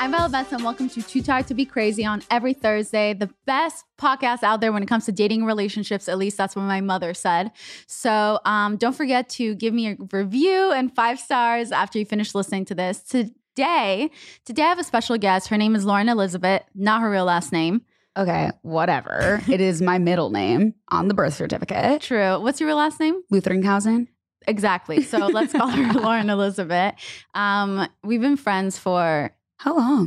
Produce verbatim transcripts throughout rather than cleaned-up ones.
I'm Bella Bess, and welcome to Too Tired to Be Crazy on every Thursday, the best podcast out there when it comes to dating and relationships. At least that's what my mother said. So um, don't forget to give me a review and five stars after you finish listening to this. Today, today I have a special guest. Her name is Lauren Elizabeth, not her real last name. Okay, whatever. It is my middle name on the birth certificate. True. What's your real last name? Lutheringhausen. Exactly. So let's call her Lauren Elizabeth. Um, we've been friends for... How long?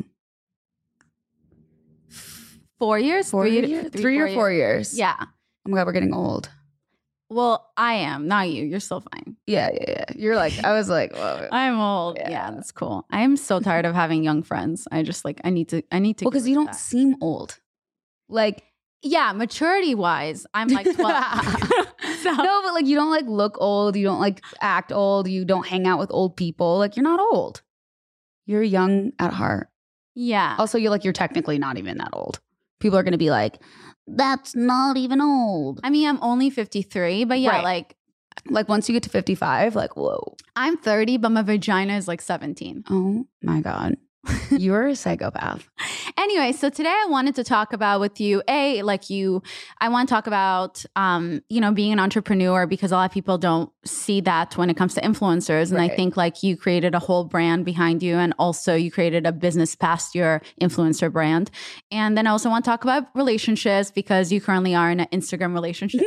Four years? Four three, years? Three, three four or four years. years. Yeah. Oh my God, we're getting old. Well, I am, not you. You're still fine. Yeah, yeah, yeah. You're like, I was like, whoa. I'm old. Yeah. yeah, that's cool. I am so tired of having young friends. I just like, I need to, I need to. Well, because you don't that. seem old. Like, yeah, maturity wise, I'm like twelve. So. No, but like, you don't like look old. You don't like act old. You don't hang out with old people. Like, you're not old. You're young at heart. Yeah. Also, you're like, you're technically not even that old. People are going to be like, that's not even old. I mean, I'm only fifty-three, but yeah, right. like. Like once you get to fifty-five, like, whoa. I'm thirty, but my vagina is like seventeen. Oh my God. You're a psychopath. Anyway, so today I wanted to talk about with you, A, like you, I want to talk about, um, you know, being an entrepreneur because a lot of people don't see that when it comes to influencers. And right. I think like you created a whole brand behind you and also you created a business past your influencer brand. And then I also want to talk about relationships because you currently are in an Instagram relationship.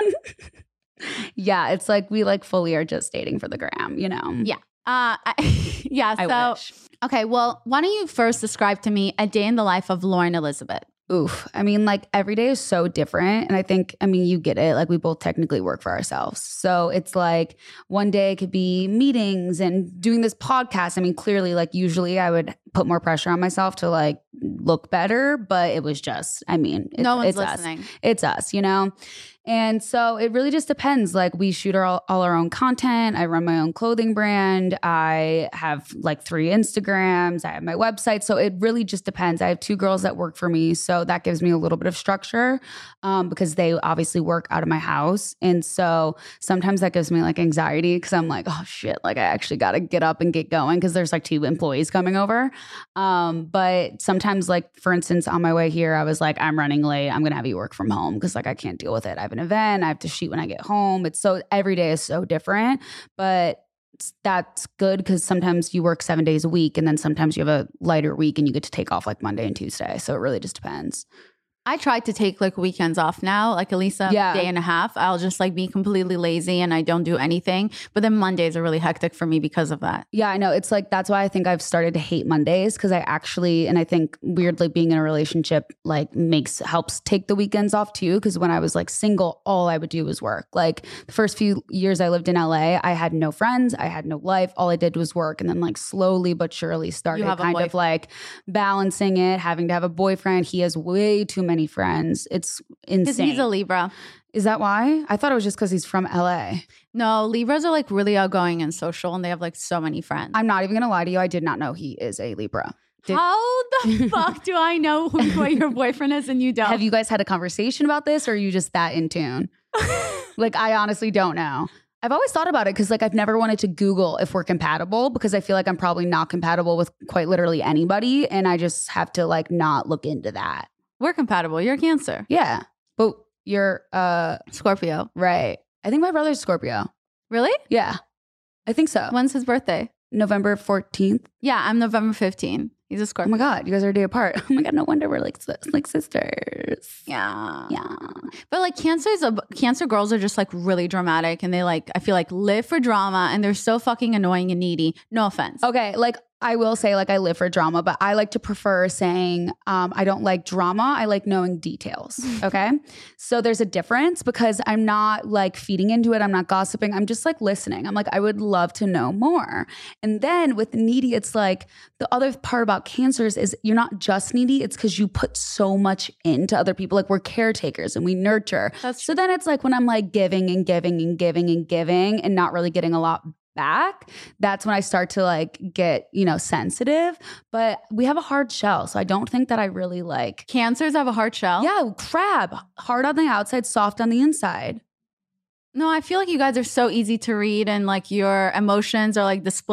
Yeah, it's like we like fully are just dating for the gram, you know? Yeah. Uh, I, yeah. I so, wish. Okay. Well, why don't you first describe to me a day in the life of Lauren Elizabeth? Oof. I mean, like every day is so different. And I think, I mean, you get it. Like we both technically work for ourselves. So it's like one day it could be meetings and doing this podcast. I mean, clearly, like usually I would put more pressure on myself to like look better, but it was just, I mean, it's, no one's it's listening. Us. It's us, you know? And so it really just depends. Like we shoot our, all our own content. I run my own clothing brand. I have like three Instagrams. I have my website. So it really just depends. I have two girls that work for me. So that gives me a little bit of structure um, because they obviously work out of my house. And so sometimes that gives me like anxiety because I'm like, oh shit, like I actually got to get up and get going because there's like two employees coming over. Um, but sometimes like, for instance, on my way here, I was like, I'm running late. I'm going to have you work from home because like I can't deal with it. I have an event. I have to shoot when I get home. It's so every day is so different, but that's good because sometimes you work seven days a week and then sometimes you have a lighter week and you get to take off like Monday and Tuesday. So it really just depends. I tried to take like weekends off now, like at least a yeah. day and a half. I'll just like be completely lazy and I don't do anything. But then Mondays are really hectic for me because of that. Yeah, I know. It's like, that's why I think I've started to hate Mondays because I actually, and I think weirdly being in a relationship like makes, helps take the weekends off too. Because when I was like single, all I would do was work. Like the first few years I lived in L A, I had no friends. I had no life. All I did was work. And then like slowly but surely started kind of like balancing it, having to have a boyfriend. He has way too many friends. It's insane. Because he's a Libra. Is that why? I thought it was just because he's from L A. No, Libras are like really outgoing and social and they have like so many friends. I'm not even going to lie to you. I did not know he is a Libra. Did- How the fuck do I know who, what your boyfriend is and you don't? Have you guys had a conversation about this or are you just that in tune? Like, I honestly don't know. I've always thought about it because like I've never wanted to Google if we're compatible because I feel like I'm probably not compatible with quite literally anybody. And I just have to like not look into that. We're compatible. You're Cancer. Yeah. But you're uh Scorpio. Right. I think my brother's Scorpio. Really? Yeah. I think so. When's his birthday? November fourteenth. Yeah, I'm November fifteenth. He's a Scorpio. Oh my God, you guys are a day apart. Oh my God, no wonder we're like like sisters. Yeah. Yeah. But like Cancer's a, Cancer girls are just like really dramatic and they like, I feel like live for drama and they're so fucking annoying and needy. No offense. Okay, like I will say like I live for drama, but I like to prefer saying um, I don't like drama. I like knowing details. Okay. So there's a difference because I'm not like feeding into it. I'm not gossiping. I'm just like listening. I'm like, I would love to know more. And then with needy, it's like the other part about Cancers is you're not just needy. It's because you put so much into other people. Like we're caretakers and we nurture. That's so then it's like when I'm like giving and giving and giving and giving and not really getting a lot back, that's when I start to like get, you know, sensitive. But we have a hard shell. So I don't think that I really like. Cancers have a hard shell? Yeah, crab. Hard on the outside, soft on the inside. No, I feel like you guys are so easy to read and like your emotions are like displayed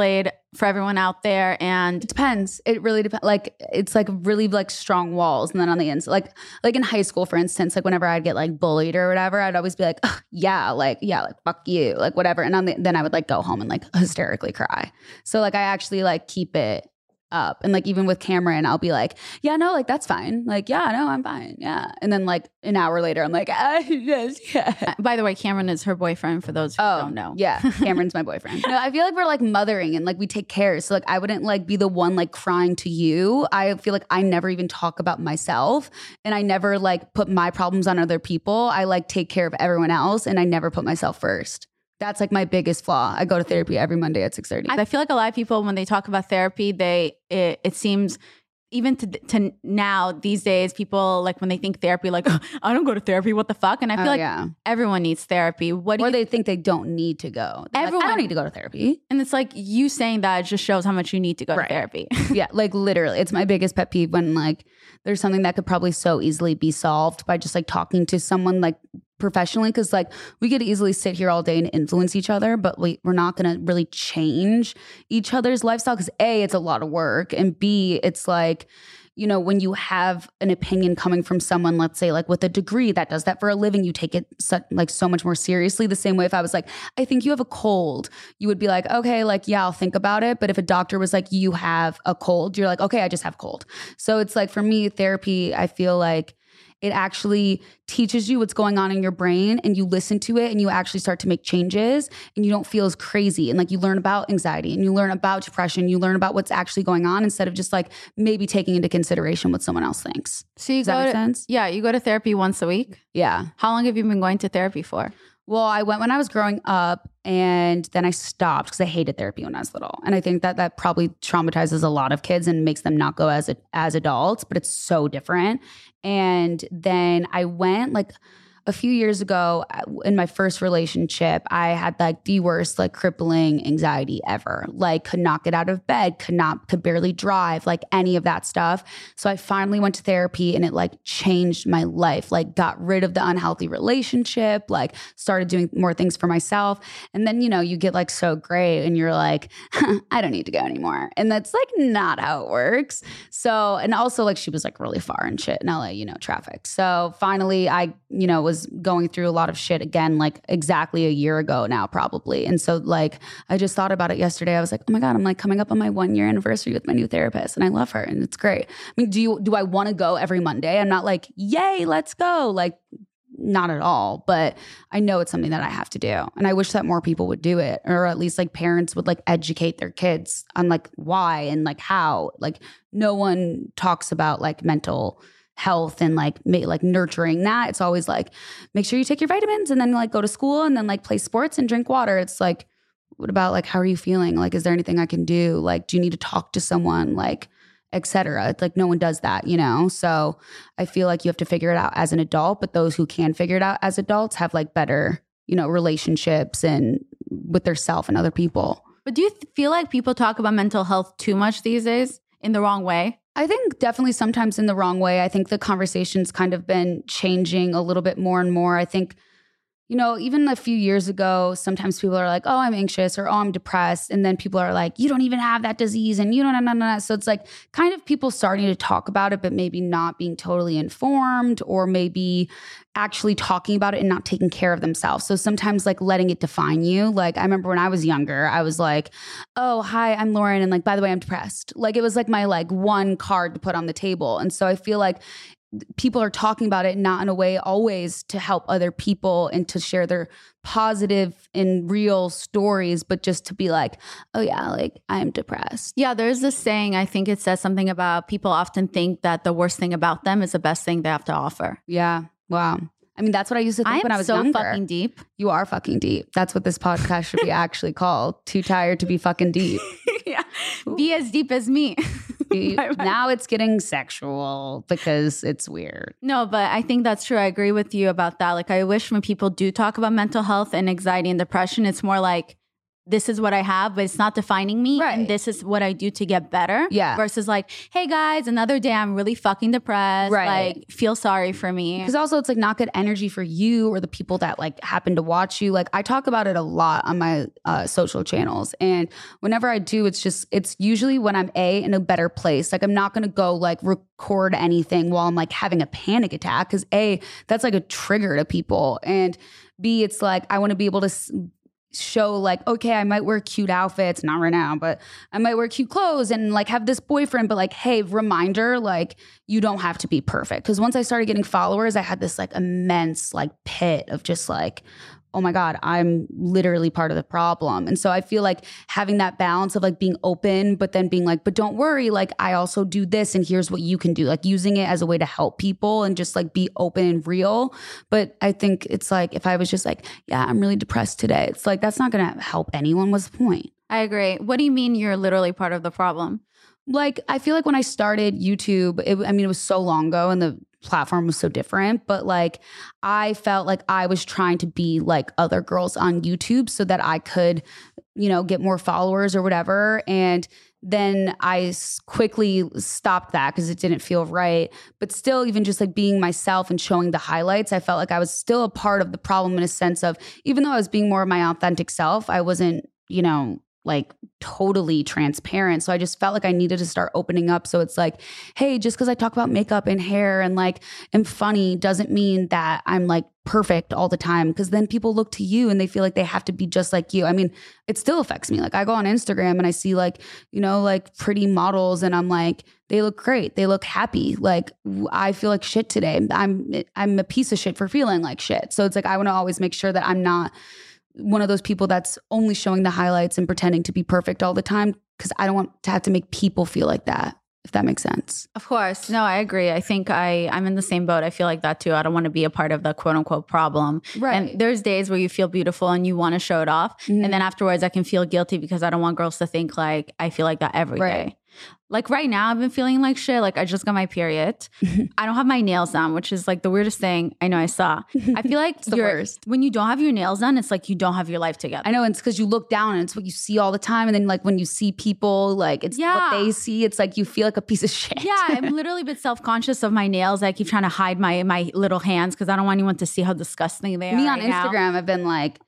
for everyone out there? And it depends. It really depends. Like it's like really like strong walls, and then on the inside, like like in high school, for instance, like whenever I'd get like bullied or whatever, I'd always be like, "Ugh, yeah, like yeah, like fuck you, like whatever, and on the, then I would like go home and like hysterically cry. So like I actually like keep it up, and like even with Cameron, I'll be like, yeah, no, like that's fine, like yeah, no, I'm fine, yeah, and then like an hour later, I'm like, ah, yes, yeah. By the way, Cameron is her boyfriend. For those who Oh, don't know, yeah, Cameron's my boyfriend. No, I feel like we're like mothering and like we take care. So like I wouldn't like be the one like crying to you. I feel like I never even talk about myself, and I never like put my problems on other people. I like take care of everyone else, and I never put myself first. That's like my biggest flaw. I go to therapy every Monday at six thirty. I feel like a lot of people, when they talk about therapy, they it, it seems even to to now these days, people like when they think therapy, like oh, I don't go to therapy. What the fuck? And I feel Oh, like yeah. everyone needs therapy. What do Or you? they think they don't need to go. They're like, Everyone- I don't need to go to therapy. And it's like you saying that just shows how much you need to go Right. to therapy. Yeah, like literally. It's my biggest pet peeve when like there's something that could probably so easily be solved by just like talking to someone like professionally, because like we could easily sit here all day and influence each other, but we, we're not going to really change each other's lifestyle because A, it's a lot of work, and B, it's like, you know, when you have an opinion coming from someone, let's say like with a degree that does that for a living, you take it so, like so much more seriously. The same way if I was like, I think you have a cold, you would be like, okay, like, yeah, I'll think about it. But if a doctor was like, you have a cold, you're like, okay, I just have cold. So it's like for me, therapy, I feel like it actually teaches you what's going on in your brain, and you listen to it and you actually start to make changes, and you don't feel as crazy. And like you learn about anxiety and you learn about depression, you learn about what's actually going on instead of just like maybe taking into consideration what someone else thinks. So you Does that go make to, sense? Yeah, you go to therapy once a week. Yeah. How long have you been going to therapy for? Well, I went when I was growing up, and then I stopped because I hated therapy when I was little. And I think that that probably traumatizes a lot of kids and makes them not go as a, as adults, but it's so different. And then I went like a few years ago in my first relationship. I had like the worst, like crippling anxiety ever. Like could not get out of bed, could not, could barely drive, like any of that stuff. So I finally went to therapy, and it like changed my life. Like got rid of the unhealthy relationship, like started doing more things for myself. And then, you know, you get like so great and you're like, I don't need to go anymore. And that's like not how it works. So, and also like she was like really far and shit in L A, you know, traffic. So finally I, you know, was going through a lot of shit again, like exactly a year ago now, probably. And so like, I just thought about it yesterday. I was like, oh my God, I'm like coming up on my one year anniversary with my new therapist, and I love her and it's great. I mean, do you, do I want to go every Monday? I'm not like, yay, let's go. Like not at all, but I know it's something that I have to do. And I wish that more people would do it, or at least like parents would like educate their kids on like why and like how. Like no one talks about like mental health and like ma- like nurturing that. It's always like, make sure you take your vitamins and then like go to school and then like play sports and drink water. It's like, what about like, how are you feeling? Like, is there anything I can do? Like, do you need to talk to someone? Like, et cetera. It's like no one does that, you know? So I feel like you have to figure it out as an adult, but those who can figure it out as adults have like better, you know, relationships and with their self and other people. But do you th- feel like people talk about mental health too much these days in the wrong way? I think definitely sometimes in the wrong way. I think the conversation's kind of been changing a little bit more and more. I think, you know, even a few years ago, sometimes people are like, oh, I'm anxious, or oh, I'm depressed. And then people are like, you don't even have that disease, and you don't, no, no, no. So it's like kind of people starting to talk about it, but maybe not being totally informed, or maybe actually talking about it and not taking care of themselves. So sometimes like letting it define you. Like I remember when I was younger, I was like, oh, hi, I'm Lauren. And like, by the way, I'm depressed. Like it was like my like one card to put on the table. And so I feel like people are talking about it not in a way always to help other people and to share their positive and real stories, but just to be like, oh yeah, like I'm depressed. Yeah, there's this saying, I think it says something about people often think that the worst thing about them is the best thing they have to offer. Yeah. Wow. I mean, that's what I used to think I when I am was so younger. fucking deep. You are fucking deep. That's what this podcast should be actually called. Too tired to be fucking deep. Yeah. Be as deep as me. You- now it's getting sexual because it's weird. No, but I think that's true. I agree with you about that. Like, I wish when people do talk about mental health and anxiety and depression, it's more like this is what I have, but it's not defining me. Right. And this is what I do to get better. Yeah. Versus like, hey guys, another day I'm really fucking depressed. Right. Like, feel sorry for me. Because also it's like not good energy for you or the people that like happen to watch you. Like I talk about it a lot on my uh, social channels. And whenever I do, it's just, it's usually when I'm A, in a better place. Like I'm not going to go like record anything while I'm like having a panic attack. Because A, that's like a trigger to people. And B, it's like I want to be able to s- show like, okay, I might wear cute outfits, not right now, but I might wear cute clothes and like have this boyfriend, but like, hey, reminder, like you don't have to be perfect. Because once I started getting followers, I had this like immense like pit of just like, oh my God, I'm literally part of the problem. And so I feel like having that balance of like being open, but then being like, but don't worry, like I also do this and here's what you can do, like using it as a way to help people and just like be open and real. But I think it's like, if I was just like, yeah, I'm really depressed today, it's like, that's not going to help anyone. What's the point? I agree. What do you mean you're literally part of the problem? Like, I feel like when I started YouTube, it, I mean, it was so long ago and the platform was so different, but like I felt like I was trying to be like other girls on YouTube so that I could, you know, get more followers or whatever. And then I quickly stopped that because it didn't feel right. But still, even just like being myself and showing the highlights, I felt like I was still a part of the problem in a sense of, even though I was being more of my authentic self, I wasn't, you know, like totally transparent. So I just felt like I needed to start opening up. So it's like, hey, just because I talk about makeup and hair and like am funny doesn't mean that I'm like perfect all the time. Because then people look to you and they feel like they have to be just like you. I mean, it still affects me. Like I go on Instagram and I see like, you know, like pretty models and I'm like, they look great. They look happy. Like I feel like shit today. I'm I'm a piece of shit for feeling like shit. So it's like I want to always make sure that I'm not one of those people that's only showing the highlights and pretending to be perfect all the time, because I don't want to have to make people feel like that, if that makes sense. Of course. No, I agree. I think I, I'm in the same boat. I feel like that too. I don't want to be a part of the quote unquote problem. Right. And there's days where you feel beautiful and you want to show it off. Mm-hmm. And then afterwards I can feel guilty because I don't want girls to think like I feel like that every Right. day. Like right now I've been feeling like shit. Like I just got my period. I don't have my nails done, which is like the weirdest thing I know I saw. I feel like the you're, worst. when you don't have your nails done, it's like you don't have your life together. I know, it's because you look down and it's what you see all the time. And then like when you see people, like it's Yeah. what they see. It's like you feel like a piece of shit. Yeah, I'm literally a bit self-conscious of my nails. I keep trying to hide my my little hands because I don't want anyone to see how disgusting they are. Me on right now. Instagram, I've been like,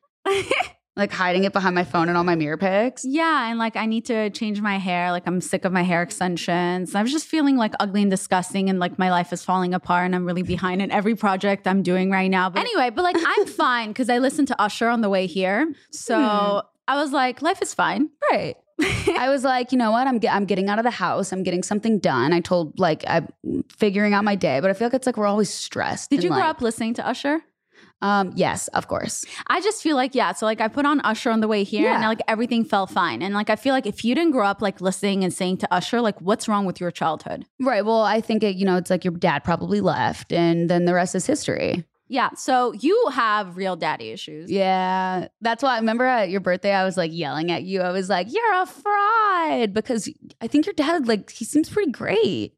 like hiding it behind my phone and all my mirror pics. Yeah, and like I need to change my hair. Like I'm sick of my hair extensions. I was just feeling like ugly and disgusting, and like my life is falling apart, and I'm really behind in every project I'm doing right now. But anyway, but like I'm fine because I listened to Usher on the way here, so Hmm. I was like, life is fine. Right. I was like, you know what? I'm get, I'm getting out of the house. I'm getting something done. I told like I'm figuring out my day, but I feel like it's like we're always stressed. Did and, you grow like, up listening to Usher? Um, yes, of course. I just feel like, yeah. So like I put on Usher on the way here Yeah. and like everything felt fine. And like I feel like if you didn't grow up like listening and saying to Usher, like what's wrong with your childhood? Right. Well, I think it, you know, it's like your dad probably left and then the rest is history. Yeah. So you have real daddy issues. Yeah. That's why I remember at your birthday, I was like yelling at you. I was like, you're a fraud, because I think your dad, like, he seems pretty great.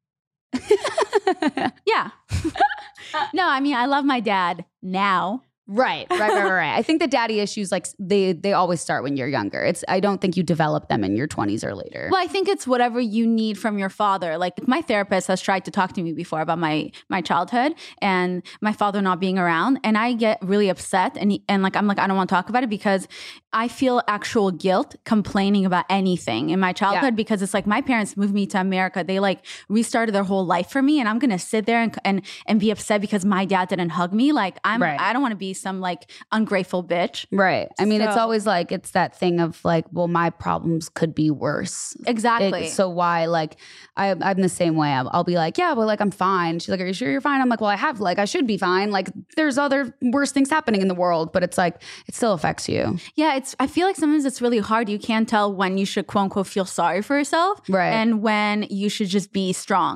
Yeah. No, I mean, I love my dad now. Right, right, right, right, right. I think the daddy issues, like they they always start when you're younger. It's I don't think you develop them in your twenties or later. Well, I think it's whatever you need from your father. Like my therapist has tried to talk to me before about my my childhood and my father not being around, and I get really upset and he, and like I'm like I don't want to talk about it because I feel actual guilt complaining about anything in my childhood, Yeah. because it's like my parents moved me to America. They like restarted their whole life for me, and I'm gonna sit there and and, and be upset because my dad didn't hug me. Like I'm Right. I don't want to be some like ungrateful bitch. Right. I mean, it's So- always like, it's that thing of like, well, my problems could be worse. Exactly. It- so why, like, I, I'm the same way. I'll, I'll be like, yeah, but like, I'm fine. She's like, are you sure you're fine? I'm like, well, I have, like, I should be fine. Like, there's other worse things happening in the world, but it's like, it still affects you. Yeah, it's. I feel like sometimes it's really hard. You can't tell when you should quote unquote feel sorry for yourself, Right. and when you should just be strong.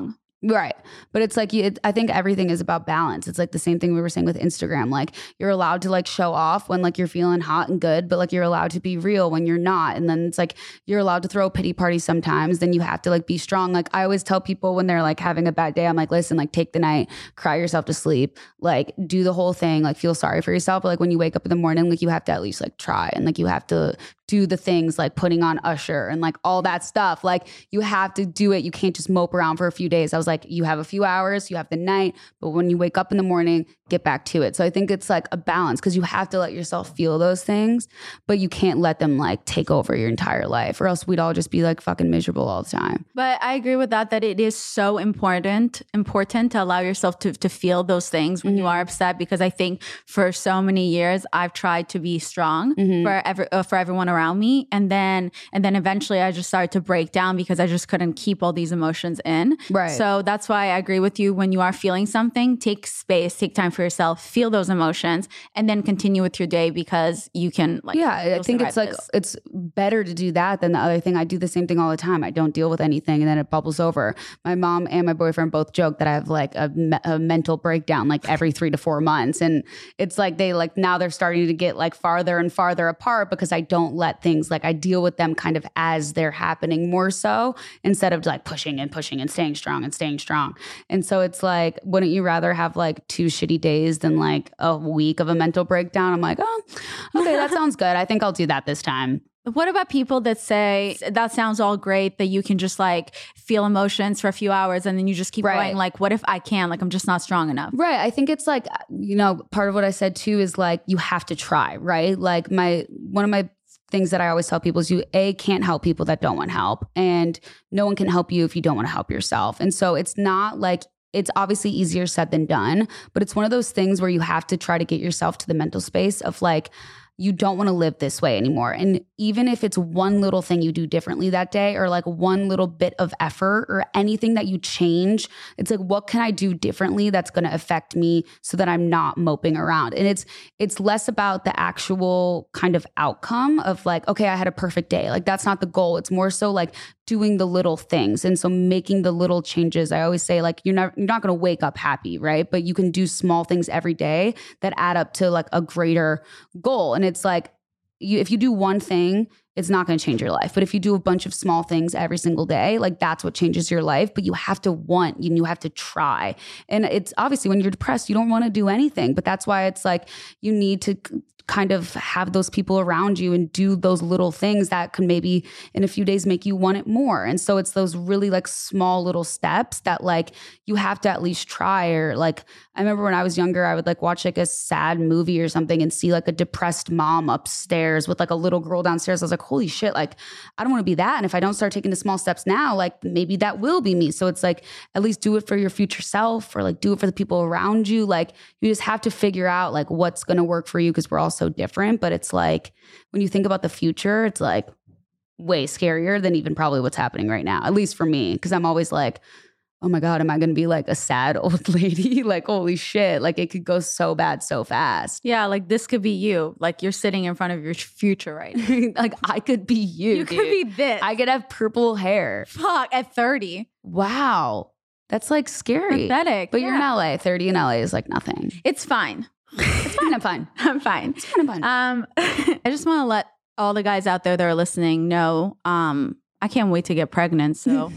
Right. But it's like, you, it, I think everything is about balance. It's like the same thing we were saying with Instagram. Like you're allowed to like show off when like you're feeling hot and good, but like you're allowed to be real when you're not. And then it's like, you're allowed to throw a pity party sometimes. Then you have to like be strong. Like I always tell people when they're like having a bad day, I'm like, listen, like take the night, cry yourself to sleep, like do the whole thing, like feel sorry for yourself. But like when you wake up in the morning, like you have to at least like try, and like you have to do the things like putting on Usher and like all that stuff. Like you have to do it. You can't just mope around for a few days. I was like, you have a few hours, you have the night, but when you wake up in the morning, get back to it. So I think it's like a balance, because you have to let yourself feel those things, but you can't let them like take over your entire life, or else we'd all just be like fucking miserable all the time. But I agree with that, that it is so important, important to allow yourself to, to feel those things when mm-hmm. you are upset, because I think for so many years I've tried to be strong mm-hmm. for every, uh, for everyone around me. And then, and then eventually I just started to break down because I just couldn't keep all these emotions in. Right. So that's why I agree with you. When you are feeling something, take space, take time for yourself, feel those emotions, and then continue with your day, because you can like, yeah, I think it's like, this. It's better to do that than the other thing. I do the same thing all the time. I don't deal with anything and then it bubbles over. My mom and my boyfriend both joke that I have like a, me- a mental breakdown like every three to four months. And it's like, they like, now they're starting to get like farther and farther apart, because I don't let things like, I deal with them kind of as they're happening more so, instead of like pushing and pushing and staying strong and staying strong. And so it's like, wouldn't you rather have like two shitty days than like a week of a mental breakdown? I'm like, oh, okay, that sounds good. I think I'll do that this time. What about people that say that sounds all great, that you can just like feel emotions for a few hours and then you just keep right. going? Like, what if I can? Like, I'm just not strong enough. Right. I think it's like, you know, part of what I said too is like, you have to try, right? Like my, one of my things that I always tell people is you A, can't help people that don't want help, and no one can help you if you don't want to help yourself. And so it's not like, it's obviously easier said than done, but it's one of those things where you have to try to get yourself to the mental space of like, you don't want to live this way anymore. And even if it's one little thing you do differently that day, or like one little bit of effort or anything that you change, it's like, what can I do differently that's going to affect me so that I'm not moping around? And it's it's less about the actual kind of outcome of like, okay, I had a perfect day. Like that's not the goal. It's more so like doing the little things. And so making the little changes. I always say like, you're not, you're not going to wake up happy, right? But you can do small things every day that add up to like a greater goal. And it's like, you, if you do one thing, it's not going to change your life. But if you do a bunch of small things every single day, like that's what changes your life. But you have to want, and you have to try. And it's obviously when you're depressed, you don't want to do anything. But that's why it's like, you need to kind of have those people around you and do those little things that can maybe in a few days make you want it more. And so it's those really like small little steps that like you have to at least try. Or like, I remember when I was younger, I would like watch like a sad movie or something and see like a depressed mom upstairs with like a little girl downstairs. I was like, holy shit, like I don't want to be that. And if I don't start taking the small steps now, like maybe that will be me. So it's like, at least do it for your future self, or like do it for the people around you. Like you just have to figure out like what's going to work for you, because we're all so different. But it's like, when you think about the future, it's like way scarier than even probably what's happening right now, at least for me. Because I'm always like, oh my God, am I going to be like a sad old lady? Like, holy shit, like it could go so bad so fast. Yeah, like this could be you. Like you're sitting in front of your future right now. Like I could be you, You dude. could be this. I could have purple hair. Fuck, at thirty. Wow. That's like scary. Pathetic. But yeah. you're in L A. thirty in L A is like nothing. It's fine. It's fine. I'm fine. I'm fine. It's kind of fun. Um, I just want to let all the guys out there that are listening know, um, I can't wait to get pregnant. So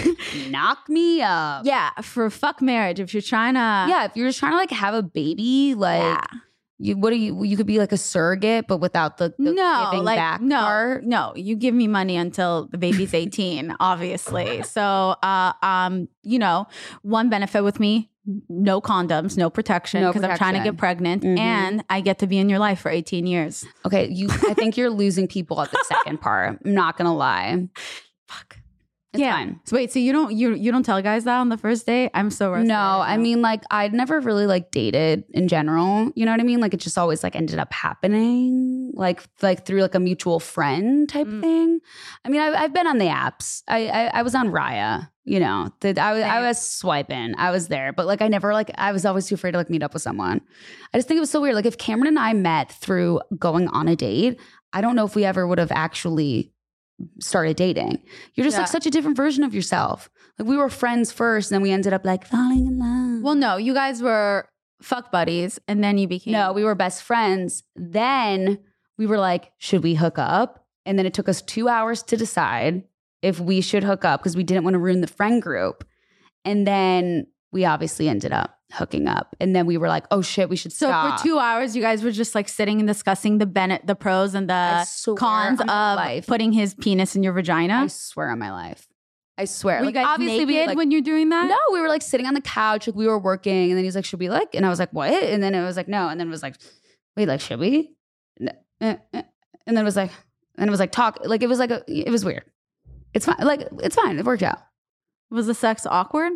knock me up. Yeah, for fuck marriage. If you're trying to, Yeah, if you're just trying to like have a baby, like yeah. you, what are you? You could be like a surrogate, but without the, the no, giving like back no, part. no. You give me money until the baby's eighteen, obviously. So, uh, um, you know, one benefit with me. No condoms, no protection, No because I'm trying to protection. get pregnant, Mhm. and I get to be in your life for eighteen years. Okay, you. I think you're losing people at the second part. I'm not gonna lie. Fuck. It's yeah. fine. So wait, so you don't you you don't tell guys that on the first date? I'm so rusty. No, right I now. mean, like, I'd never really like dated in general. You know what I mean? Like, it just always like ended up happening, like, like through like a mutual friend type Mm. thing. I mean, I've, I've been on the apps. I I, I was on Raya. You know, the, I was I Same. was swiping. I was there, but like, I never like. I was always too afraid to like meet up with someone. I just think it was so weird. Like, if Cameron and I met through going on a date, I don't know if we ever would have actually started dating. You're just Yeah. like such a different version of yourself. Like we were friends first, and then we ended up like falling in love. Well, no, you guys were fuck buddies, and then you became. No, we were best friends. Then we were like, should we hook up? And then it took us two hours to decide if we should hook up because we didn't want to ruin the friend group. And then we obviously ended up hooking up. And then we were like, oh shit, we should So stop. for two hours, you guys were just like sitting and discussing the Bennett, the pros and I the swear cons on my of life. putting his penis in your I vagina. swear on my life. I swear. Were like you guys obviously naked we like, when you're doing that? no, we were like sitting on the couch, like we were working, and then he's like, should we like? And I was like, what? And then it was like, no. And then it was like, wait, like, should we? No, eh, eh. And then it was like, and it was like talk, like it was like a, it was weird. It's fine, like it's fine. It worked out. Was the sex awkward?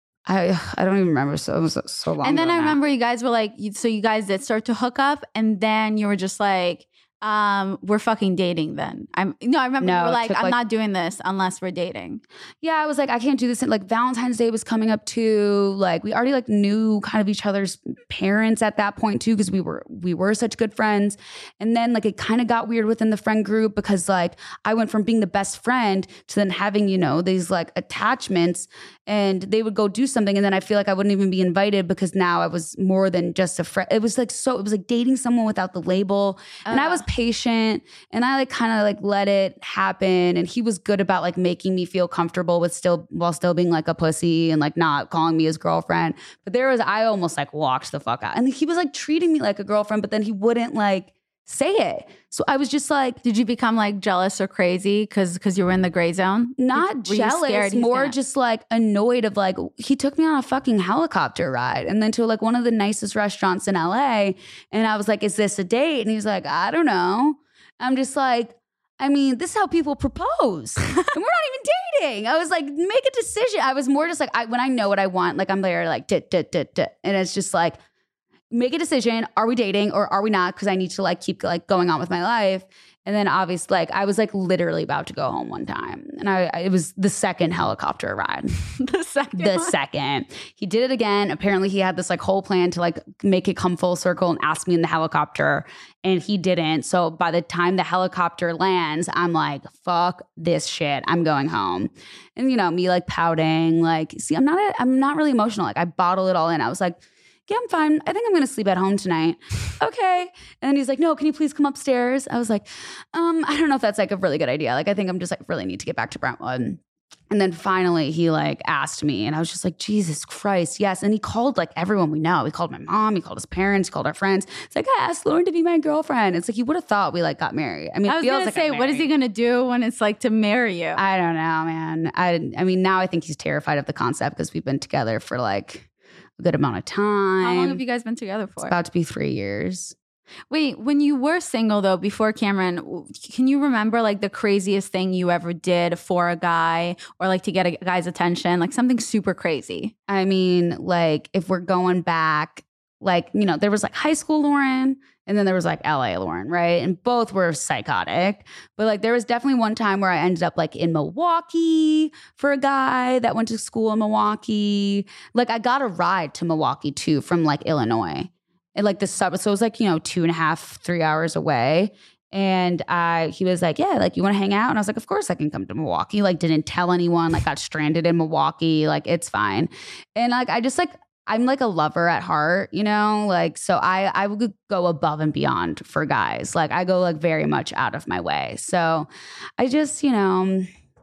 I I don't even remember. So it was so long. And then ago I now. remember you guys were like, you- so you guys did start to hook up, and then you were just like, um, we're fucking dating then. I'm no, I remember No, you were it like, took, I'm like- not doing this unless we're dating. Yeah, I was like, I can't do this. And like Valentine's Day was coming up too. Like we already like knew kind of each other's parents at that point too, because we were we were such good friends. And then like it kind of got weird within the friend group because like I went from being the best friend to then having, you know, these like attachments, and they would go do something, and then I feel like I wouldn't even be invited because now I was more than just a friend. It was like so it was like dating someone without the label. And I was Uh, patient. And I like kind of like let it happen. And he was good about like making me feel comfortable with still while still being like a pussy and like not calling me his girlfriend. But there was, I almost like walked the fuck out. And he was like treating me like a girlfriend, but then he wouldn't like say it. So I was just like, Did you become like jealous or crazy because because you were in the gray zone? not Were you jealous, scared he's more gonna- just like annoyed of like, he took me on a fucking helicopter ride and then to like one of the nicest restaurants in L A. And I was like, is this a date? And he was like, I don't know. I'm just like, I mean, this is how people propose. And we're not even dating. I was like, make a decision. I was more just like, I, when I know what I want, like I'm there like, dit, dit, dit, dit. And it's just like, make a decision. Are we dating or are we not? Because I need to like keep like going on with my life. And then obviously, like I was like literally about to go home one time, and I, I it was the second helicopter ride. the second The one? second he did it again. Apparently, he had this like whole plan to like make it come full circle and ask me in the helicopter, and he didn't. So by the time the helicopter lands, I'm like, "Fuck this shit! I'm going home." And you know me like pouting, like, see, I'm not a, I'm not really emotional. Like I bottle it all in. I was like, yeah, I'm fine. I think I'm going to sleep at home tonight. Okay. And then he's like, no, can you please come upstairs? I was like, um, I don't know if that's like a really good idea. Like, I think I'm just like really need to get back to Brentwood. And then finally he like asked me, and I was just like, Jesus Christ, yes. And he called like everyone we know. He called my mom, he called his parents, he called our friends. It's like, I asked Lauren to be my girlfriend. It's like, you would have thought we like got married. I mean, I it was feels gonna like say, I'm what is he married. gonna do when it's like to marry you? I don't know, man. I, I mean, now I think he's terrified of the concept because we've been together for like a good amount of time. How long have you guys been together It's for? about to be three years. Wait, when you were single though, before Cameron, w- can you remember like the craziest thing you ever did for a guy or like to get a guy's attention? Like something super crazy. I mean, like if we're going back, like, you know, there was like high school Lauren and then there was like L A Lauren, right? And both were psychotic. But like there was definitely one time where I ended up like in Milwaukee for a guy that went to school in Milwaukee. Like I got a ride to Milwaukee too from like Illinois. And like the sub, so it was like, you know, two and a half, three hours away. And I, he was like, yeah, like you want to hang out? And I was like, of course I can come to Milwaukee. Like didn't tell anyone, like got stranded in Milwaukee. Like it's fine. And like, I just like, I'm like a lover at heart, you know, like, so I, I would go above and beyond for guys. Like I go like very much out of my way. So I just, you know,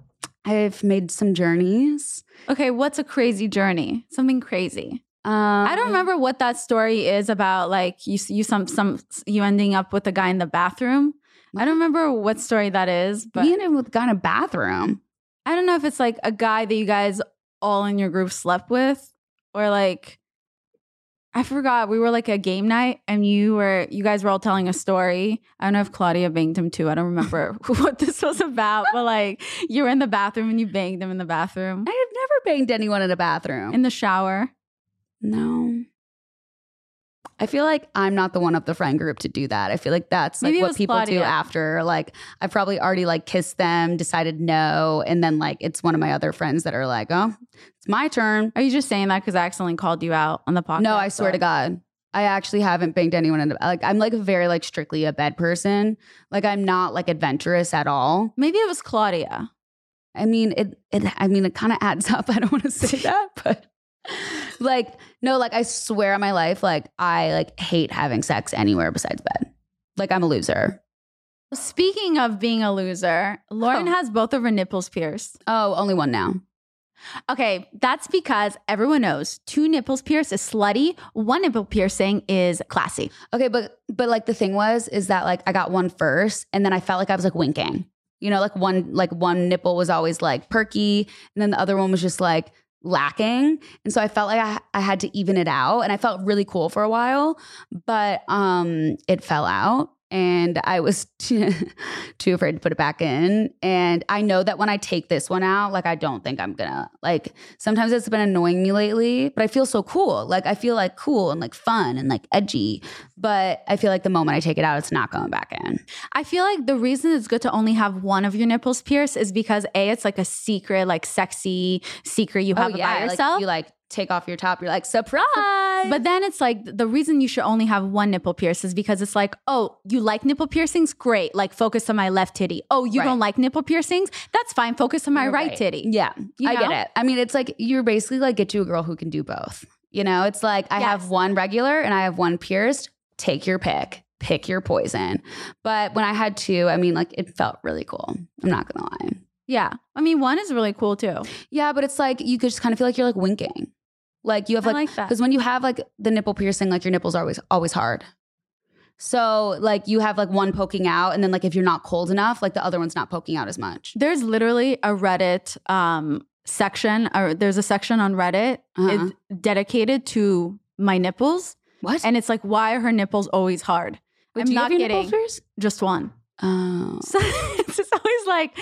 I've made some journeys. Okay, what's a crazy journey? Something crazy. Um, I don't remember what that story is about. Like you, you some some you ending up with a guy in the bathroom. I don't remember what story that is, but Me and him with a guy in a bathroom. I don't know if it's like a guy that you guys all in your group slept with, or like I forgot. We were like a game night, and you were you guys were all telling a story. I don't know if Claudia banged him too. I don't remember what this was about, but like you were in the bathroom and you banged him in the bathroom I have never banged anyone in a bathroom. in the shower. No. I feel like I'm not the one of the friend group to do that. I feel like that's like Maybe it what was people Claudia. do after. Like I've probably already like kissed them, decided no, and then like it's one of my other friends that are like, oh, it's my turn. Are you just saying that because I accidentally called you out on the podcast? No, I swear to God. I actually haven't banged anyone in the, like I'm like very like strictly a bed person. Like I'm not like adventurous at all. Maybe it was Claudia. I mean it it I mean it kind of adds up. I don't want to say that, but like no, like I swear on my life, like I like hate having sex anywhere besides bed. Like I'm a loser. Speaking of being a loser, Lauren Oh. has both of her nipples pierced. Oh, only one now. Okay, that's because everyone knows two nipples pierced is slutty, one nipple piercing is classy. Okay, but but like the thing was is that like I got one first and then I felt like I was like winking. You know, like one like one nipple was always like perky and then the other one was just like lacking. And so I felt like I, I had to even it out and I felt really cool for a while, but um it fell out. And I was too, too afraid to put it back in. And I know that when I take this one out, like, I don't think I'm gonna, like, sometimes it's been annoying me lately, but I feel so cool. Like, I feel like cool and like fun and like edgy. But I feel like the moment I take it out, it's not going back in. I feel like the reason it's good to only have one of your nipples pierced is because A, it's like a secret, like sexy secret you have Oh, yeah. about Like, yourself. you like take off your top, you're like, surprise. But then it's like the reason you should only have one nipple pierced is because it's like, oh, you like nipple piercings? Great. Like focus on my left titty. Oh, you Right. don't like nipple piercings? That's fine. Focus on my You're right, right. titty. Yeah, You I know? get it. I mean, it's like you're basically like get to a girl who can do both. You know, it's like I Yes. have one regular and I have one pierced. Take your pick. Pick your poison. But when I had two, I mean, like it felt really cool. I'm not gonna lie. Yeah. I mean, one is really cool too. Yeah, but it's like you could just kind of feel like you're like winking. Like you have I like like that. because when you have like the nipple piercing, like your nipples are always always hard. So like you have like one poking out, and then like if you're not cold enough, like the other one's not poking out as much. There's literally a Reddit um, section, or there's a section on Reddit Uh-huh. it's dedicated to my nipples. What? And it's like, why are her nipples always hard? Wait, I'm do you not have your kidding. nipples pierced? Just one. Oh. So it's just always like,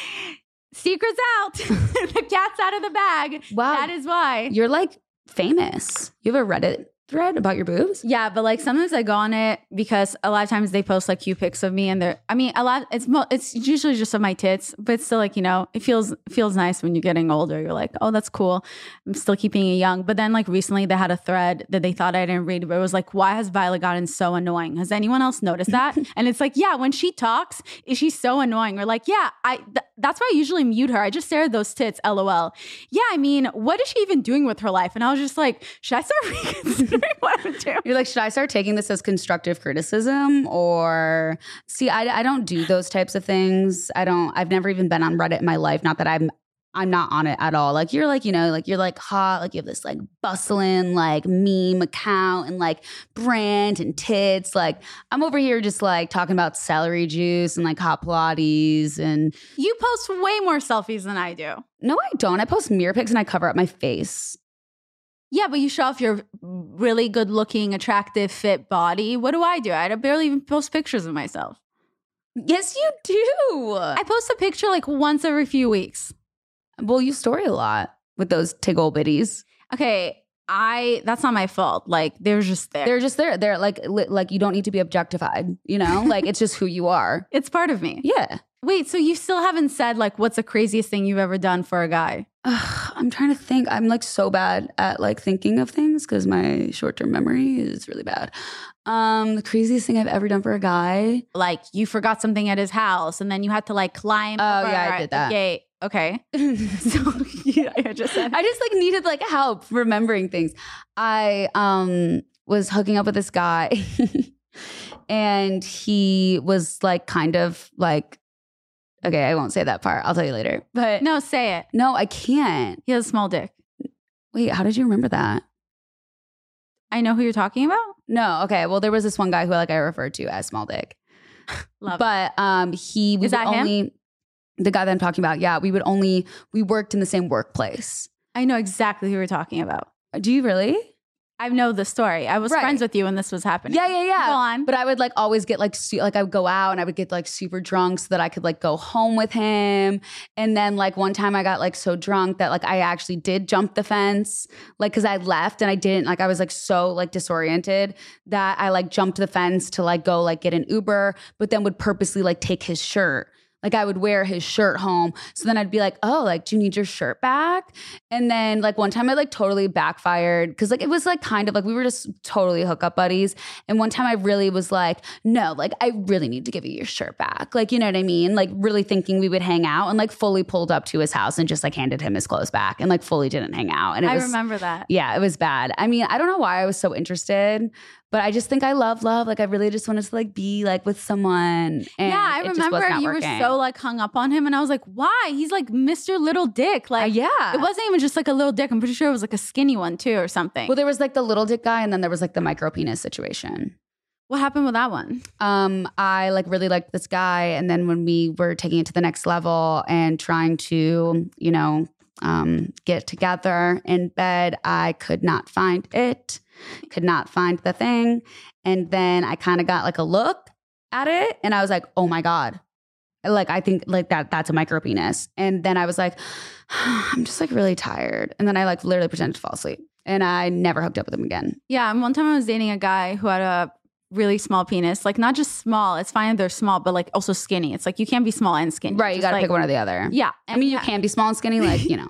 secrets out. The cat's out of the bag. Wow. That is why. You're like famous. You have a Reddit thread about your boobs? Yeah, but like sometimes I go on it because a lot of times they post like cute pics of me, and they're. I mean, a lot. It's mo- it's usually just of my tits, but it's still like, you know, it feels feels nice when you're getting older. You're like, oh, that's cool. I'm still keeping it young. But then like recently they had a thread that they thought I didn't read, but it was like, why has Violet gotten so annoying? Has anyone else noticed that? And it's like, yeah, when she talks, is she so annoying? Or like, yeah, I. Th- that's why I usually mute her. I just stare at those tits. LOL. Yeah, I mean, what is she even doing with her life? And I was just like, should I start reconsidering what I'm doing? You're like, should I start taking this as constructive criticism? Or see, I, I don't do those types of things. I don't, I've never even been on Reddit in my life. Not that I'm, I'm not on it at all. Like you're like, you know, like you're like hot, like you have this like bustling like meme account and like brand and tits. Like I'm over here just like talking about celery juice and like hot Pilates and You post way more selfies than I do. no, I don't. I post mirror pics and I cover up my face. Yeah, but you show off your really good looking, attractive, fit body. What do I do? I barely even post pictures of myself. Yes, you do. I post a picture like once every few weeks. Well, you story a lot with those tiggle bitties. Okay, I that's not my fault. Like they're just there. They're just there. They're like, li- like you don't need to be objectified, you know? Like it's just who you are. It's part of me. Yeah. Wait, so you still haven't said like what's the craziest thing you've ever done for a guy? Ugh, I'm trying to think. I'm like so bad at like thinking of things because my short-term memory is really bad. Um, the craziest thing I've ever done for a guy. Like you forgot something at his house and then you had to like climb Oh, over yeah, I did the that. gate. Okay. so Yeah, I just said. I just like needed like help remembering things. I um was hooking up with this guy and he was like kind of like, okay, I won't say that part. I'll tell you later. But No, say it. no, I can't. He has a small dick. Wait, how did you remember that? I know who you're talking about. No, okay. Well, there was this one guy who like I referred to as small dick. Love it. But um he we Is would that him? only the guy that I'm talking about, yeah, we would only we worked in the same workplace. I know exactly who you're talking about. Do you really? I know the story. I was Right. friends with you when this was happening. Yeah, yeah, yeah. Go on. But I would like always get like su- like I would go out and I would get like super drunk so that I could like go home with him. And then like one time I got like so drunk that like I actually did jump the fence, like because I left and I didn't like I was like so like disoriented that I like jumped the fence to like go like get an Uber, but then would purposely like take his shirt. Like I would wear his shirt home. So then I'd be like, oh, like, do you need your shirt back? And then like one time I like totally backfired. Cause like it was like kind of like we were just totally hookup buddies. And one time I really was like, no, like I really need to give you your shirt back. Like, you know what I mean? Like really thinking we would hang out and like fully pulled up to his house and just like handed him his clothes back and like fully didn't hang out. And it I was, remember that. Yeah, it was bad. I mean, I don't know why I was so interested, but I just think I love love. Like I really just wanted to like be like with someone. And yeah, I it just was remember not you working. were so like hung up on him, and I was like, why? He's like Mister Little Dick. Like, Uh, yeah. it wasn't even just like a little dick. I'm pretty sure it was like a skinny one too, or something. Well, there was like the little dick guy, and then there was like the micro penis situation. What happened with that one? Um, I like really liked this guy, and then when we were taking it to the next level and trying to, you know, um, get together in bed, I could not find it, could not find the thing, and then I kind of got like a look at it, and I was like, oh my god. Like, I think like that, that's a micro penis. And then I was like, I'm just like really tired. And then I like literally pretended to fall asleep, and I never hooked up with him again. Yeah, and one time I was dating a guy who had a really small penis. Like, not just small. It's fine if they're small, but like also skinny. It's like you can't be small and skinny. Right. You Just got to like, pick one or the other. Yeah. I mean, you yeah. can be small and skinny, like, you know.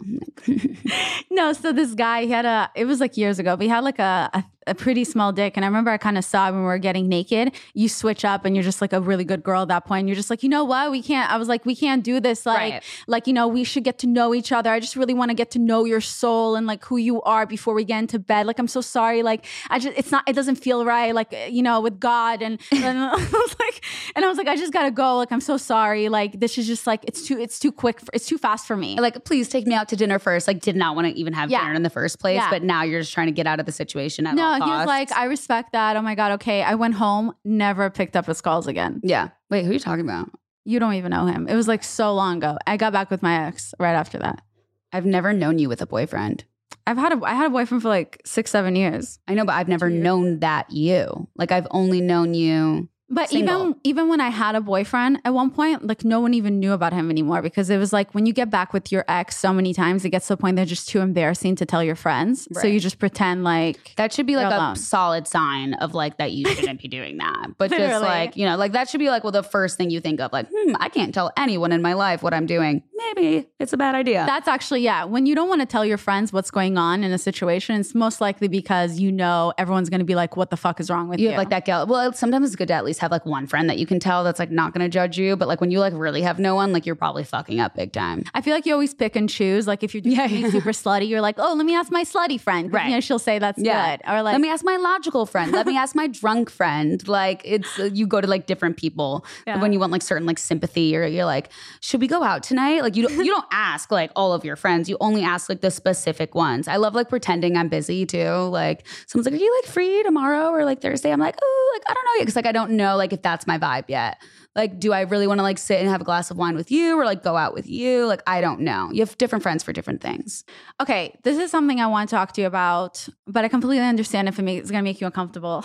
No, so this guy, he had a, it was like years ago, but he had like a, a, a pretty small dick. And I remember I kind of saw when we were getting naked, you switch up and you're just like a really good girl at that point. You're just like, you know what? We can't, I was like, we can't do this. Like, Right. like, you know, we should get to know each other. I just really want to get to know your soul and like who you are before we get into bed. Like, I'm so sorry. Like, I just, it's not, it doesn't feel right. Like, you know, with God. And, and I was like, and I was like, I just gotta go. Like, I'm so sorry. Like, this is just like, it's too, it's too quick. For, it's too fast for me. Like, please take me out to dinner first. Like, did not want to even have Yeah. dinner in the first place. Yeah. But now you're just trying to get out of the situation at No, all he was costs. like, I respect that. Oh my God. Okay. I went home, never picked up his calls again. Yeah. Wait, who are you talking about? You don't even know him. It was like so long ago. I got back with my ex right after that. I've never known you with a boyfriend. I've had a I had a boyfriend for like six, seven years. I know, but I've never Weird. known that you. Like, I've only known you. But Single. even even when I had a boyfriend at one point, like no one even knew about him anymore because it was like when you get back with your ex so many times, it gets to the point they're just too embarrassing to tell your friends. So Right. you just pretend like That should be like You're a alone. solid sign of like that you shouldn't be doing that. But just Literally. like, you know, like that should be like, well, the first thing you think of, like, hmm, I can't tell anyone in my life what I'm doing. Maybe it's a bad idea. that's actually, yeah. When you don't want to tell your friends what's going on in a situation, it's most likely because you know everyone's going to be like, what the fuck is wrong with you you? have like that gal. Well, sometimes it's good to at least have like one friend that you can tell that's like not going to judge you. But like when you like really have no one, like you're probably fucking up big time. I feel like you always pick and choose. Like if you're doing Yeah. something super slutty, you're like, oh, let me ask my slutty friend. 'Cause, Right. You know, she'll say that's Yeah. good. Or like, Let me ask my logical friend. Let me ask my drunk friend. Like it's uh, you go to like different people Yeah. when you want like certain like sympathy, or you're like, should we go out tonight? Like you don't, you don't ask like all of your friends. You only ask like the specific ones. I love like pretending I'm busy too. Like someone's like, are you like free tomorrow or like Thursday? I'm like, oh, like I don't know yet because like I don't know like if that's my vibe yet. Like, do I really want to like sit and have a glass of wine with you or like go out with you? Like, I don't know. You have different friends for different things. okay, this is something I want to talk to you about, but I completely understand if it makes, it's going to make you uncomfortable.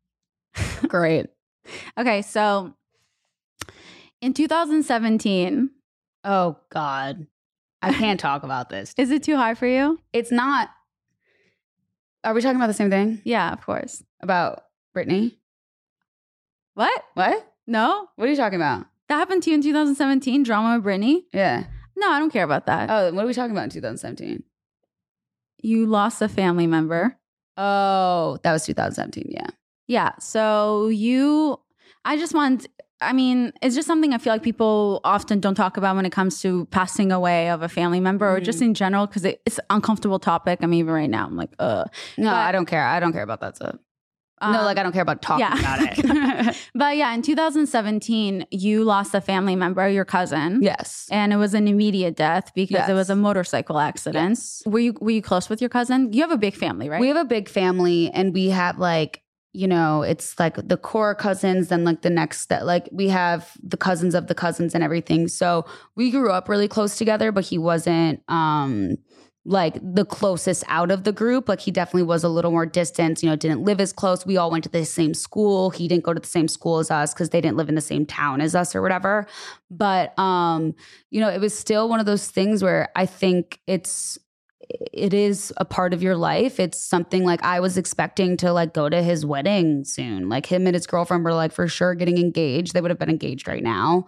Great. Okay, so in two thousand seventeen, Oh God. I can't talk about this. is it too high for you? It's not. Are we talking about the same thing? Yeah, of course. About Brittany? What? What? No? What are you talking about? That happened to you in two thousand seventeen, drama with Brittany? Yeah. No, I don't care about that. Oh, what are we talking about in two thousand seventeen? You lost a family member. Oh, that was two thousand seventeen. Yeah. Yeah. So you, I just want, I mean, it's just something I feel like people often don't talk about when it comes to passing away of a family member or just in general, because it, it's an uncomfortable topic. I mean, even right now, I'm like, uh. No, But- I don't care. I don't care about that stuff. no, um, like I don't care about talking yeah. about it. But yeah, in two thousand seventeen, you lost a family member, your cousin. Yes. And it was an immediate death because Yes. it was a motorcycle accident. Yes. Were you were you close with your cousin? You have a big family, right? We have a big family and we have like, you know, it's like the core cousins, then like the next that like we have the cousins of the cousins and everything. So we grew up really close together, but he wasn't um like the closest out of the group. Like he definitely was a little more distant, you know, didn't live as close. We all went to the same school. He didn't go to the same school as us because they didn't live in the same town as us or whatever. But um, you know, it was still one of those things where I think it's it is a part of your life. It's something like I was expecting to like go to his wedding soon. Like him and his girlfriend were like for sure getting engaged. They would have been engaged right now.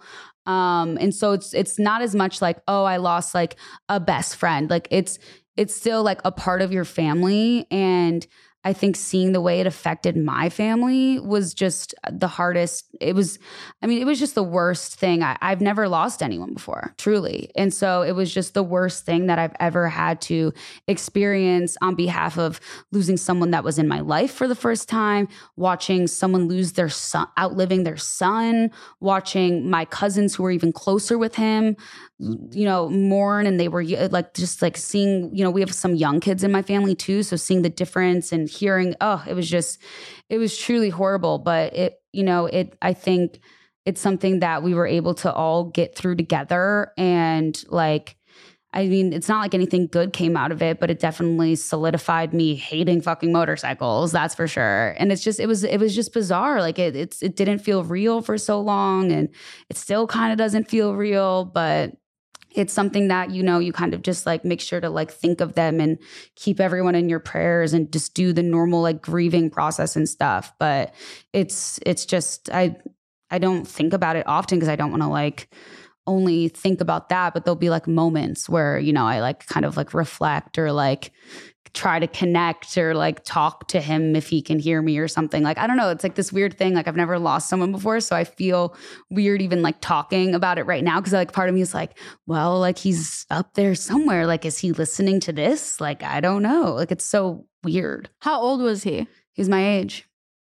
Um, and so it's it's not as much like, oh, I lost like a best friend. Like it's it's still like a part of your family. And I think seeing the way it affected my family was just the hardest. It was, I mean, it was just the worst thing. I, I've never lost anyone before, truly. And so it was just the worst thing that I've ever had to experience on behalf of losing someone that was in my life for the first time, watching someone lose their son, outliving their son, watching my cousins who were even closer with him, you know, mourn. And they were like, just like seeing, you know, we have some young kids in my family too. So seeing the difference and hearing, oh, it was just, it was truly horrible. But it, you know, it, I think it's something that we were able to all get through together. And like, I mean, it's not like anything good came out of it, but it definitely solidified me hating fucking motorcycles. That's for sure. And it's just, it was, it was just bizarre. Like it, it's, it didn't feel real for so long, and it still kind of doesn't feel real, but it's something that, you know, you kind of just like make sure to like think of them and keep everyone in your prayers and just do the normal like grieving process and stuff. But it's, it's just, I, I don't think about it often because I don't want to like only think about that, but there'll be like moments where, you know, I like kind of like reflect or like try to connect or like talk to him if he can hear me or something. Like, I don't know. It's like this weird thing. Like I've never lost someone before. So I feel weird even like talking about it right now. Cause like part of me is like, well, like he's up there somewhere. Like, is he listening to this? Like, I don't know. Like, it's so weird. How old was he? He's my age.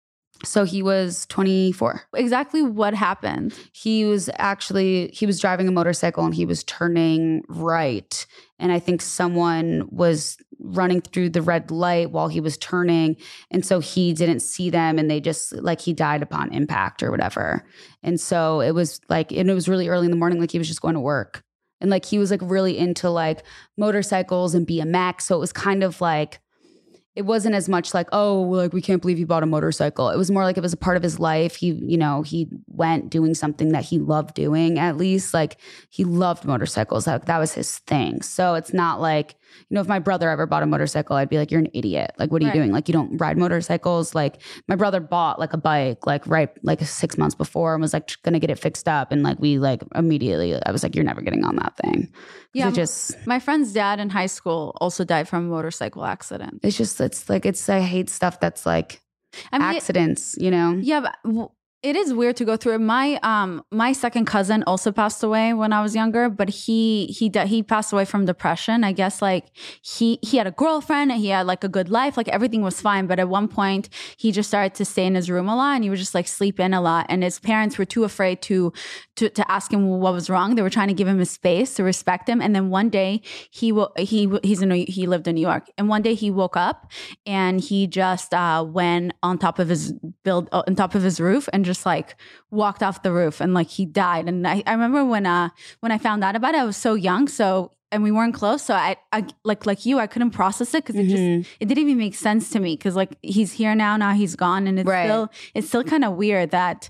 So he was twenty-four. Exactly what happened? He was actually, he was driving a motorcycle and he was turning right. And I think someone was running through the red light while he was turning. And so he didn't see them, and they just like, he died upon impact or whatever. And so it was like, and it was really early in the morning. Like he was just going to work. And like, he was like really into like motorcycles and B M X. So it was kind of like, it wasn't as much like, oh, like, we can't believe he bought a motorcycle. It was more like it was a part of his life. He, you know, he went doing something that he loved doing, at least. Like, he loved motorcycles. Like, that was his thing. So it's not like, you know, if my brother ever bought a motorcycle, I'd be like, you're an idiot. Like, what are right. you doing? Like, you don't ride motorcycles. Like, my brother bought like a bike, like right, like six months before, and was like going to get it fixed up. And like, we like immediately, I was like, you're never getting on that thing. Yeah. Just, my friend's dad in high school also died from a motorcycle accident. It's just, it's like, it's, I hate stuff that's like I mean, accidents, you know? Yeah. But w- it is weird to go through it. My um my second cousin also passed away when I was younger, but he he he passed away from depression. I guess like he he had a girlfriend and he had like a good life, like everything was fine. But at one point he just started to stay in his room a lot, and he would just like sleep in a lot. And his parents were too afraid to to to ask him what was wrong. They were trying to give him his space, to respect him. And then one day he will he he's in he lived in New York, and one day he woke up and he just uh went on top of his build on top of his roof and just Just like walked off the roof, and like he died. And I, I remember when uh when I found out about it, I was so young, so and we weren't close, so I, I like like you I couldn't process it because it mm-hmm. just it didn't even make sense to me, because like he's here now now he's gone, and it's right. still it's still kind of weird that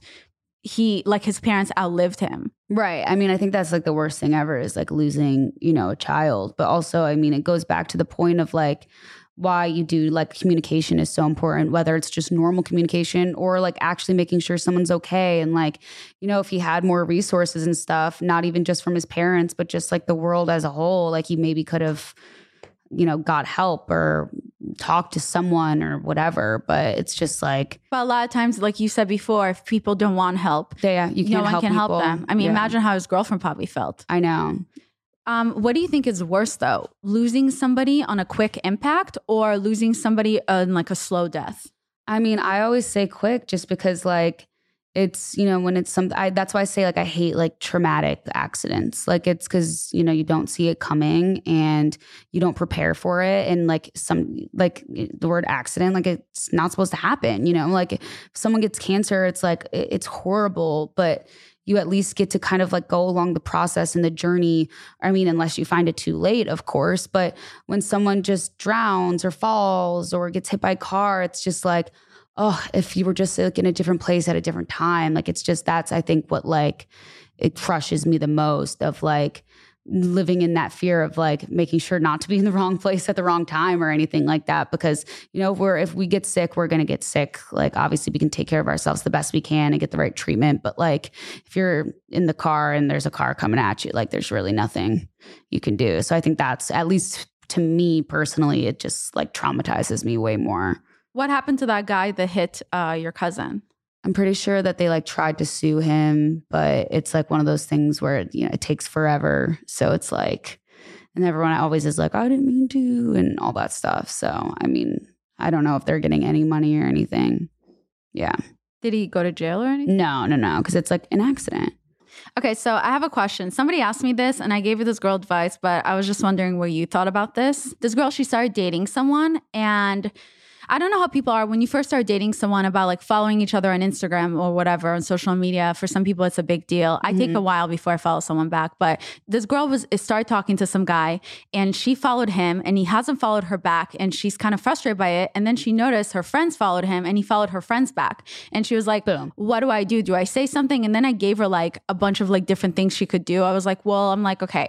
he like his parents outlived him. Right. I mean, I think that's like the worst thing ever, is like losing, you know, a child. But also, I mean, it goes back to the point of like why you do like communication is so important, whether it's just normal communication or like actually making sure someone's okay. And like, you know, if he had more resources and stuff, not even just from his parents, but just like the world as a whole, like he maybe could have, you know, got help or talked to someone or whatever. But it's just like, but a lot of times, like you said before, if people don't want help, yeah, you can't no one help can people. help them. I mean, yeah. imagine how his girlfriend probably felt. I know. Um, what do you think is worse though? Losing somebody on a quick impact or losing somebody on like a slow death? I mean, I always say quick, just because like it's, you know, when it's something, I, that's why I say like I hate like traumatic accidents. Like it's because, you know, you don't see it coming and you don't prepare for it. And like some, like the word accident, like it's not supposed to happen, you know, like if someone gets cancer, it's like, it's horrible, but you at least get to kind of like go along the process and the journey. I mean, unless you find it too late, of course. But when someone just drowns or falls or gets hit by a car, it's just like, oh, if you were just like in a different place at a different time, like it's just, that's, I think what like, it crushes me the most, of like, living in that fear of like making sure not to be in the wrong place at the wrong time or anything like that. Because, you know, we're, if we get sick, we're going to get sick. Like, obviously we can take care of ourselves the best we can and get the right treatment. But like, if you're in the car and there's a car coming at you, like there's really nothing you can do. So I think that's, at least to me personally, it just like traumatizes me way more. What happened to that guy that hit uh, your cousin? I'm pretty sure that they like tried to sue him, but it's like one of those things where, you know, it takes forever. So it's like, and everyone always is like, I didn't mean to, and all that stuff. So, I mean, I don't know if they're getting any money or anything. Yeah. Did he go to jail or anything? No, no, no. Cause it's like an accident. Okay. So I have a question. Somebody asked me this and I gave this girl advice, but I was just wondering what you thought about this. This girl, she started dating someone, and I don't know how people are when you first start dating someone about like following each other on Instagram or whatever on social media. For some people, it's a big deal. I mm-hmm. take a while before I follow someone back. But this girl was started talking to some guy, and she followed him, and he hasn't followed her back, and she's kind of frustrated by it. And then she noticed her friends followed him, and he followed her friends back. And she was like, boom, what do I do? Do I say something? And then I gave her like a bunch of like different things she could do. I was like, well, I'm like, okay.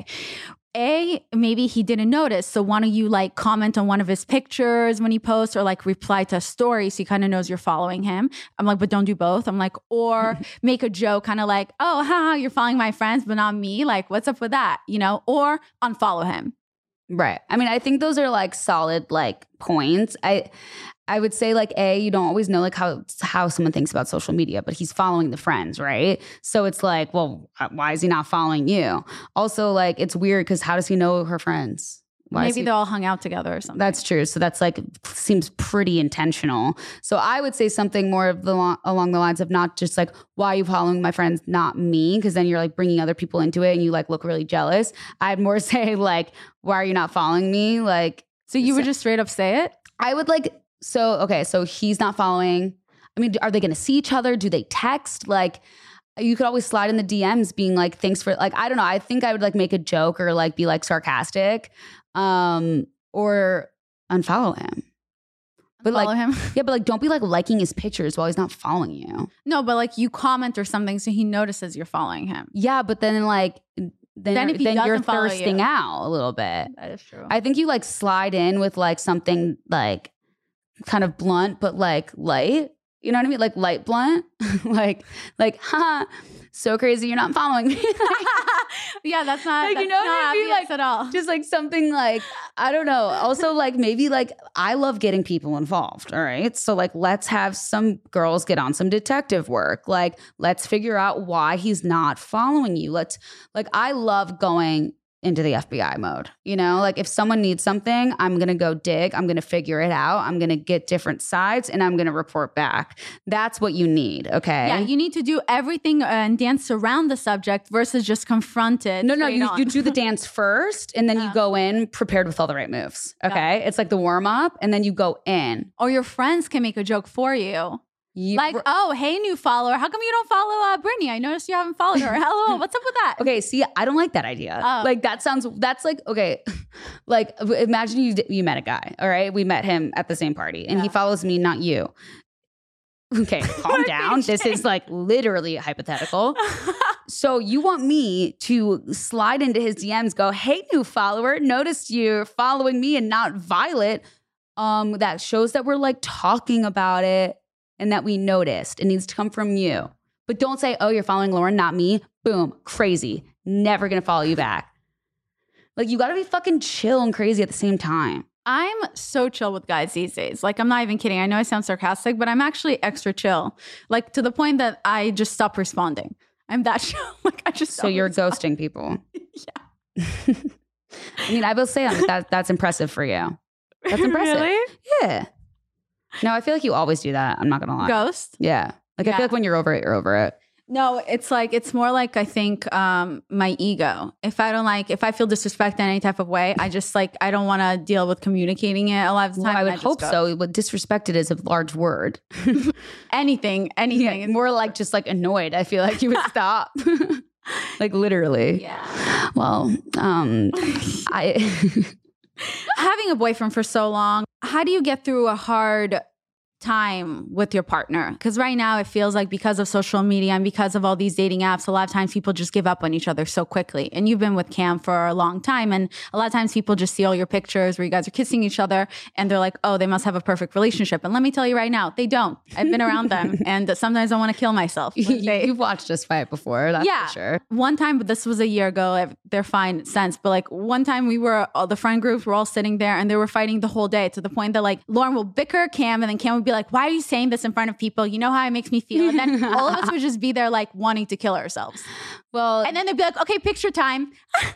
A, maybe he didn't notice. So why don't you like comment on one of his pictures when he posts, or like reply to a story so he kind of knows you're following him. I'm like, but don't do both. I'm like, or make a joke kind of like, oh, haha, you're following my friends, but not me. Like, what's up with that? You know, or unfollow him. Right. I mean, I think those are like solid like points. I I would say like, A, you don't always know like how how someone thinks about social media, but he's following the friends, right? So it's like, well, why is he not following you? Also, like, it's weird because how does he know her friends? Why Maybe he, they all hung out together or something. That's true. So that's like, seems pretty intentional. So I would say something more of the along the lines of not just like, why are you following my friends, not me? Because then you're like bringing other people into it and you like look really jealous. I'd more say like, why are you not following me? Like, so you so, would just straight up say it? I would like, so, okay, so he's not following. I mean, are they going to see each other? Do they text? Like, you could always slide in the D Ms being like, thanks for, like, I don't know. I think I would like make a joke or like be like sarcastic, um, or unfollow him. But Follow like, him? Yeah, but like, don't be like liking his pictures while he's not following you. No, but like you comment or something so he notices you're following him. Yeah, but then like, then, then, if he then you're follow thirsting you. out a little bit. That is true. I think you like slide in with like something like kind of blunt, but like light. You know what I mean? Like light blunt. like, like, ha, so crazy you're not following me. Yeah, that's not, like, that's you know not what I mean? obvious Like, at all. Just like something like, I don't know. Also like maybe like, I love getting people involved. All right. So like, let's have some girls get on some detective work. Like, let's figure out why he's not following you. Let's like, I love going into the F B I mode. You know, like if someone needs something, I'm going to go dig. I'm going to figure it out. I'm going to get different sides and I'm going to report back. That's what you need. Okay. Yeah. You need to do everything and dance around the subject versus just confront it. No, no, you, you do the dance first and then uh, you go in prepared with all the right moves. Okay. Yeah. It's like the warm up and then you go in. Or your friends can make a joke for you. You, like, oh, hey, new follower. How come you don't follow uh, Brittany? I noticed you haven't followed her. Hello, what's up with that? Okay, see, I don't like that idea. Oh. Like, that sounds, that's like, okay, like, imagine you you met a guy, all right? We met him at the same party, and yeah. he follows me, not you. Okay, calm down. This is like literally hypothetical. So you want me to slide into his D Ms, go, hey, new follower, noticed you're following me and not Violet. Um, that shows that we're like talking about it. And that we noticed. It needs to come from you. But don't say, oh, you're following Lauren, not me. Boom, crazy. Never gonna follow you back. Like, you gotta be fucking chill and crazy at the same time. I'm so chill with guys these days. Like, I'm not even kidding. I know I sound sarcastic, but I'm actually extra chill. Like, to the point that I just stop responding. I'm that chill. Like, I just So you're respond. ghosting people. Yeah. I mean, I will say that that's impressive for you. That's impressive. Really? Yeah. No, I feel like you always do that. I'm not going to lie. Ghost? Yeah. Like, yeah. I feel like when you're over it, you're over it. No, it's like, it's more like, I think, um, my ego. If I don't like, if I feel disrespected in any type of way, I just like, I don't want to deal with communicating it a lot of the time. Well, I would I hope go. so. But disrespected is a large word. anything, anything. Yeah, more like just like annoyed. I feel like you would stop. Like literally. Yeah. Well, um, I... Having a boyfriend for so long, how do you get through a hard time with your partner. Because right now it feels like because of social media and because of all these dating apps, a lot of times people just give up on each other so quickly. And you've been with Cam for a long time. And a lot of times people just see all your pictures where you guys are kissing each other and they're like, oh, they must have a perfect relationship. And let me tell you right now, they don't. I've been around them. And sometimes I want to kill myself. They, You've watched us fight before. That's yeah. for sure. One time, but this was a year ago. They're fine since. But like one time we were, all the friend groups were all sitting there and they were fighting the whole day to the point that like Lauren will bicker Cam and then Cam would be like, why are you saying this in front of people? You know how it makes me feel. And then all of us would just be there like wanting to kill ourselves. Well, and then they'd be like, okay, picture time.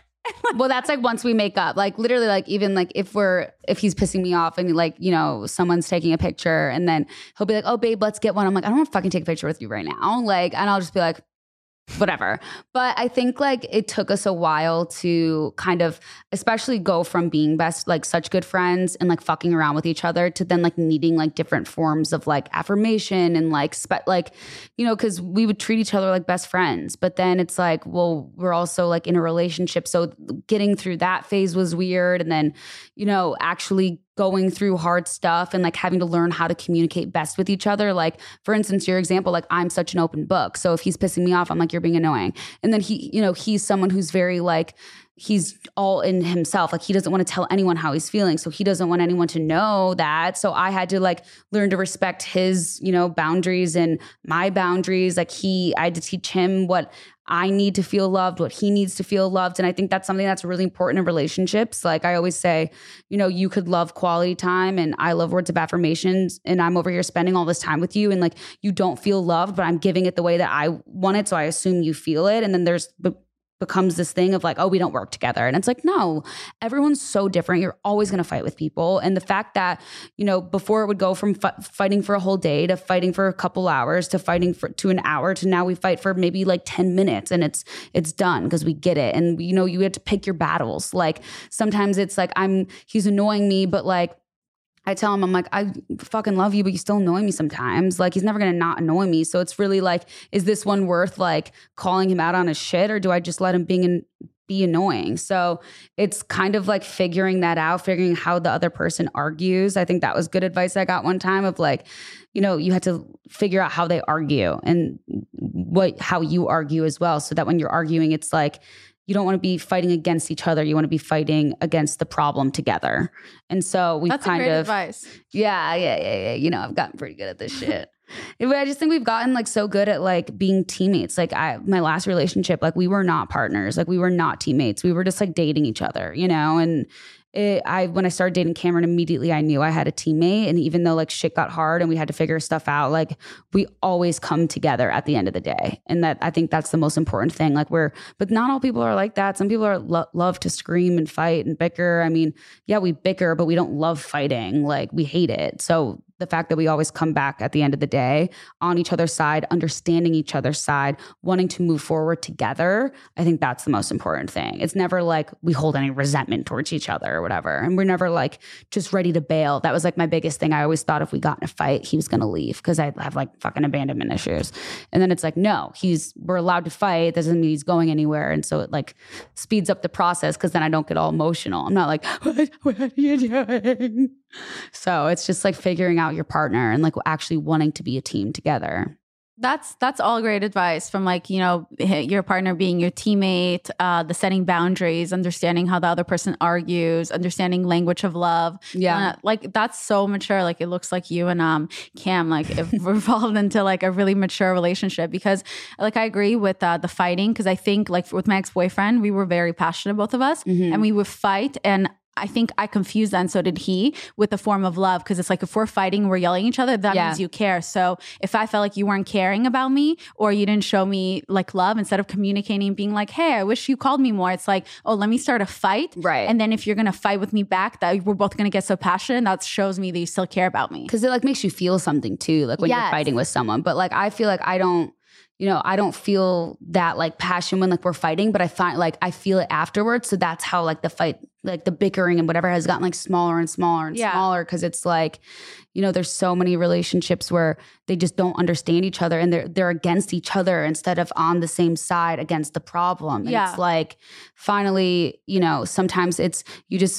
Well, that's like once we make up, like literally like even like if we're, if he's pissing me off and like, you know, someone's taking a picture and then he'll be like, oh babe, let's get one. I'm like, I don't want to fucking take a picture with you right now. Like, and I'll just be like, whatever. But I think like it took us a while to kind of especially go from being best, like such good friends and like fucking around with each other to then like needing like different forms of like affirmation and like, spe- like, you know, cause we would treat each other like best friends. But then it's like, well, we're also like in a relationship. So getting through that phase was weird. And then, you know, actually going through hard stuff and like having to learn how to communicate best with each other. Like, for instance, your example, like I'm such an open book. So if he's pissing me off, I'm like, you're being annoying. And then he, you know, he's someone who's very like, he's all in himself. Like he doesn't want to tell anyone how he's feeling. So he doesn't want anyone to know that. So I had to like learn to respect his, you know, boundaries and my boundaries. Like he, I had to teach him what I need to feel loved, what he needs to feel loved. And I think that's something that's really important in relationships. Like I always say, you know, you could love quality time and I love words of affirmations and I'm over here spending all this time with you and like you don't feel loved, but I'm giving it the way that I want it. So I assume you feel it. And then there's be- becomes this thing of like, oh, we don't work together. And it's like, no, everyone's so different. You're always going to fight with people. And the fact that, you know, before it would go from f- fighting for a whole day to fighting for a couple hours to fighting for to an hour to now we fight for maybe like ten minutes and it's, it's done because we get it. And, you know, you have to pick your battles. Like sometimes it's like, I'm, he's annoying me, but like, I tell him, I'm like, I fucking love you, but you still annoy me sometimes. Like, he's never going to not annoy me. So it's really like, is this one worth like calling him out on his shit or do I just let him be, in, be annoying? So it's kind of like figuring that out, figuring how the other person argues. I think that was good advice I got one time of like, you know, you had to figure out how they argue and what, how you argue as well. So that when you're arguing, it's like, you don't want to be fighting against each other. You want to be fighting against the problem together. And so we That's kind a great of, advice. yeah, yeah, yeah, yeah. You know, I've gotten pretty good at this shit. I just think we've gotten like so good at like being teammates. Like I, my last relationship, like we were not partners. Like we were not teammates. We were just like dating each other, you know? And it, I, when I started dating Cameron, immediately I knew I had a teammate. And even though like shit got hard and we had to figure stuff out, like we always come together at the end of the day. And that, I think that's the most important thing. Like we're, but not all people are like that. Some people are lo- love to scream and fight and bicker. I mean, yeah, we bicker, but we don't love fighting. Like we hate it. So the fact that we always come back at the end of the day on each other's side, understanding each other's side, wanting to move forward together, I think that's the most important thing. It's never like we hold any resentment towards each other or whatever. And we're never like just ready to bail. That was like my biggest thing. I always thought if we got in a fight, he was going to leave because I have like fucking abandonment issues. And then it's like, no, he's, we're allowed to fight. That doesn't mean he's going anywhere. And so it like speeds up the process because then I don't get all emotional. I'm not like, what, what are you doing? So it's just like figuring out your partner and like actually wanting to be a team together. That's that's all great advice from like, you know, your partner being your teammate, uh, the setting boundaries, understanding how the other person argues, understanding language of love. Yeah. Uh, like that's so mature. Like it looks like you and um Cam like have evolved into like a really mature relationship because like I agree with uh, the fighting because I think like with my ex-boyfriend, we were very passionate, both of us, Mm-hmm. and we would fight and I think I confused that and so did he with a form of love because it's like if we're fighting, we're yelling at each other, that Yeah. means you care. So if I felt like you weren't caring about me or you didn't show me like love instead of communicating and being like, hey, I wish you called me more. It's like, oh, let me start a fight. Right. And then if you're going to fight with me back, that we're both going to get so passionate, that shows me that you still care about me. Because it like makes you feel something too, like when Yes. you're fighting with someone. But like I feel like I don't, you know, I don't feel that like passion when like we're fighting, but I find like I feel it afterwards. So that's how like the fight, like the bickering and whatever has gotten like smaller and smaller and Yeah. smaller. Cause it's like, you know, there's so many relationships where they just don't understand each other and they're they're against each other instead of on the same side against the problem. And Yeah. it's like finally, you know, sometimes it's you just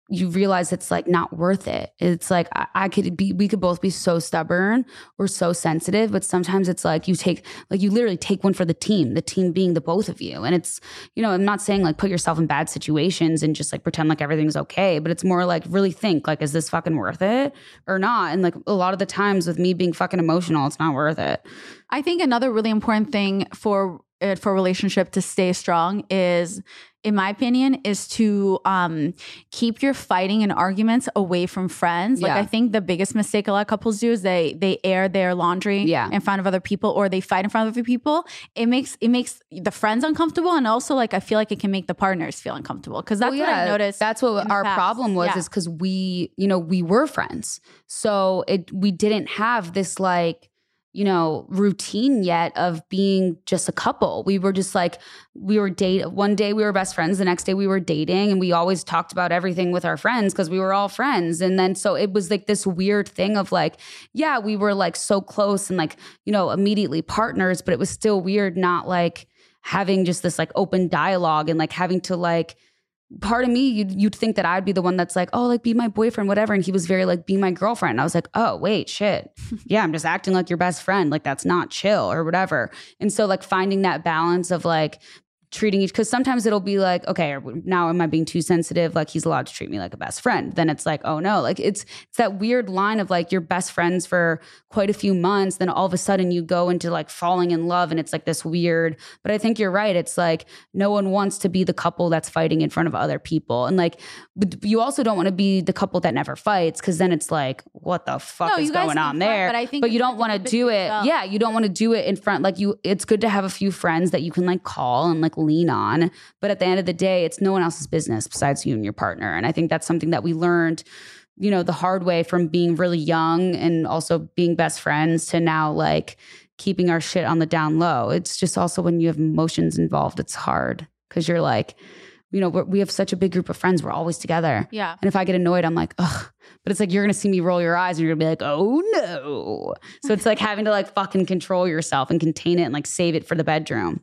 you realize it's like not worth it. It's like I, I could be, we could both be so stubborn or so sensitive, but sometimes it's like you take, like you literally take one for the team, the team being the both of you. And it's, you know, I'm not saying like put yourself in bad situations and just like pretend like everything's okay, but it's more like really think like, is this fucking worth it or not? And like a lot of the times with me being fucking emotional, it's not worth it. I think another really important thing for uh, for a relationship to stay strong is, in my opinion, is to um, keep your fighting and arguments away from friends. Like, Yeah. I think the biggest mistake a lot of couples do is they they air their laundry Yeah. in front of other people, or they fight in front of other people. It makes it makes the friends uncomfortable, and also like I feel like it can make the partners feel uncomfortable, because that's Well, what I noticed. That's what in the our past. problem was, Yeah. is because we, you know, we were friends. So it we didn't have this like, you know, routine yet of being just a couple. We were just like, we were date. One day we were best friends. The next day we were dating, and we always talked about everything with our friends because we were all friends. And then so it was like this weird thing of like, yeah, we were like so close and like, you know, immediately partners, but it was still weird not like having just this like open dialogue and like having to like, part of me, you'd, you'd think that I'd be the one that's like, oh, like be my boyfriend, whatever. And he was very like, be my girlfriend. And I was like, oh, wait, shit. Yeah, I'm just acting like your best friend. Like that's not chill or whatever. And so like finding that balance of like treating each, because sometimes it'll be like, okay, now am I being too sensitive? Like he's allowed to treat me like a best friend. Then it's like, oh no, like it's it's that weird line of like you're best friends for quite a few months, then all of a sudden you go into like falling in love, and it's like this weird. But I think you're right. It's like no one wants to be the couple that's fighting in front of other people, and like, but you also don't want to be the couple that never fights, because then it's like, what the fuck No, is you guys going can on fight, there? but I think but you you don't have to want to keep it do to it. yourself. Yeah, you don't want to do it in front. Like you, it's good to have a few friends that you can like call and like lean on. But at the end of the day, it's no one else's business besides you and your partner. And I think that's something that we learned, you know, the hard way from being really young and also being best friends to now like keeping our shit on the down low. It's just also when you have emotions involved, it's hard because you're like, you know, we're, we have such a big group of friends. We're always together. Yeah. And if I get annoyed, I'm like, ugh. But it's like, you're going to see me roll your eyes and you're going to be like, oh no. So it's like having to like fucking control yourself and contain it and like save it for the bedroom.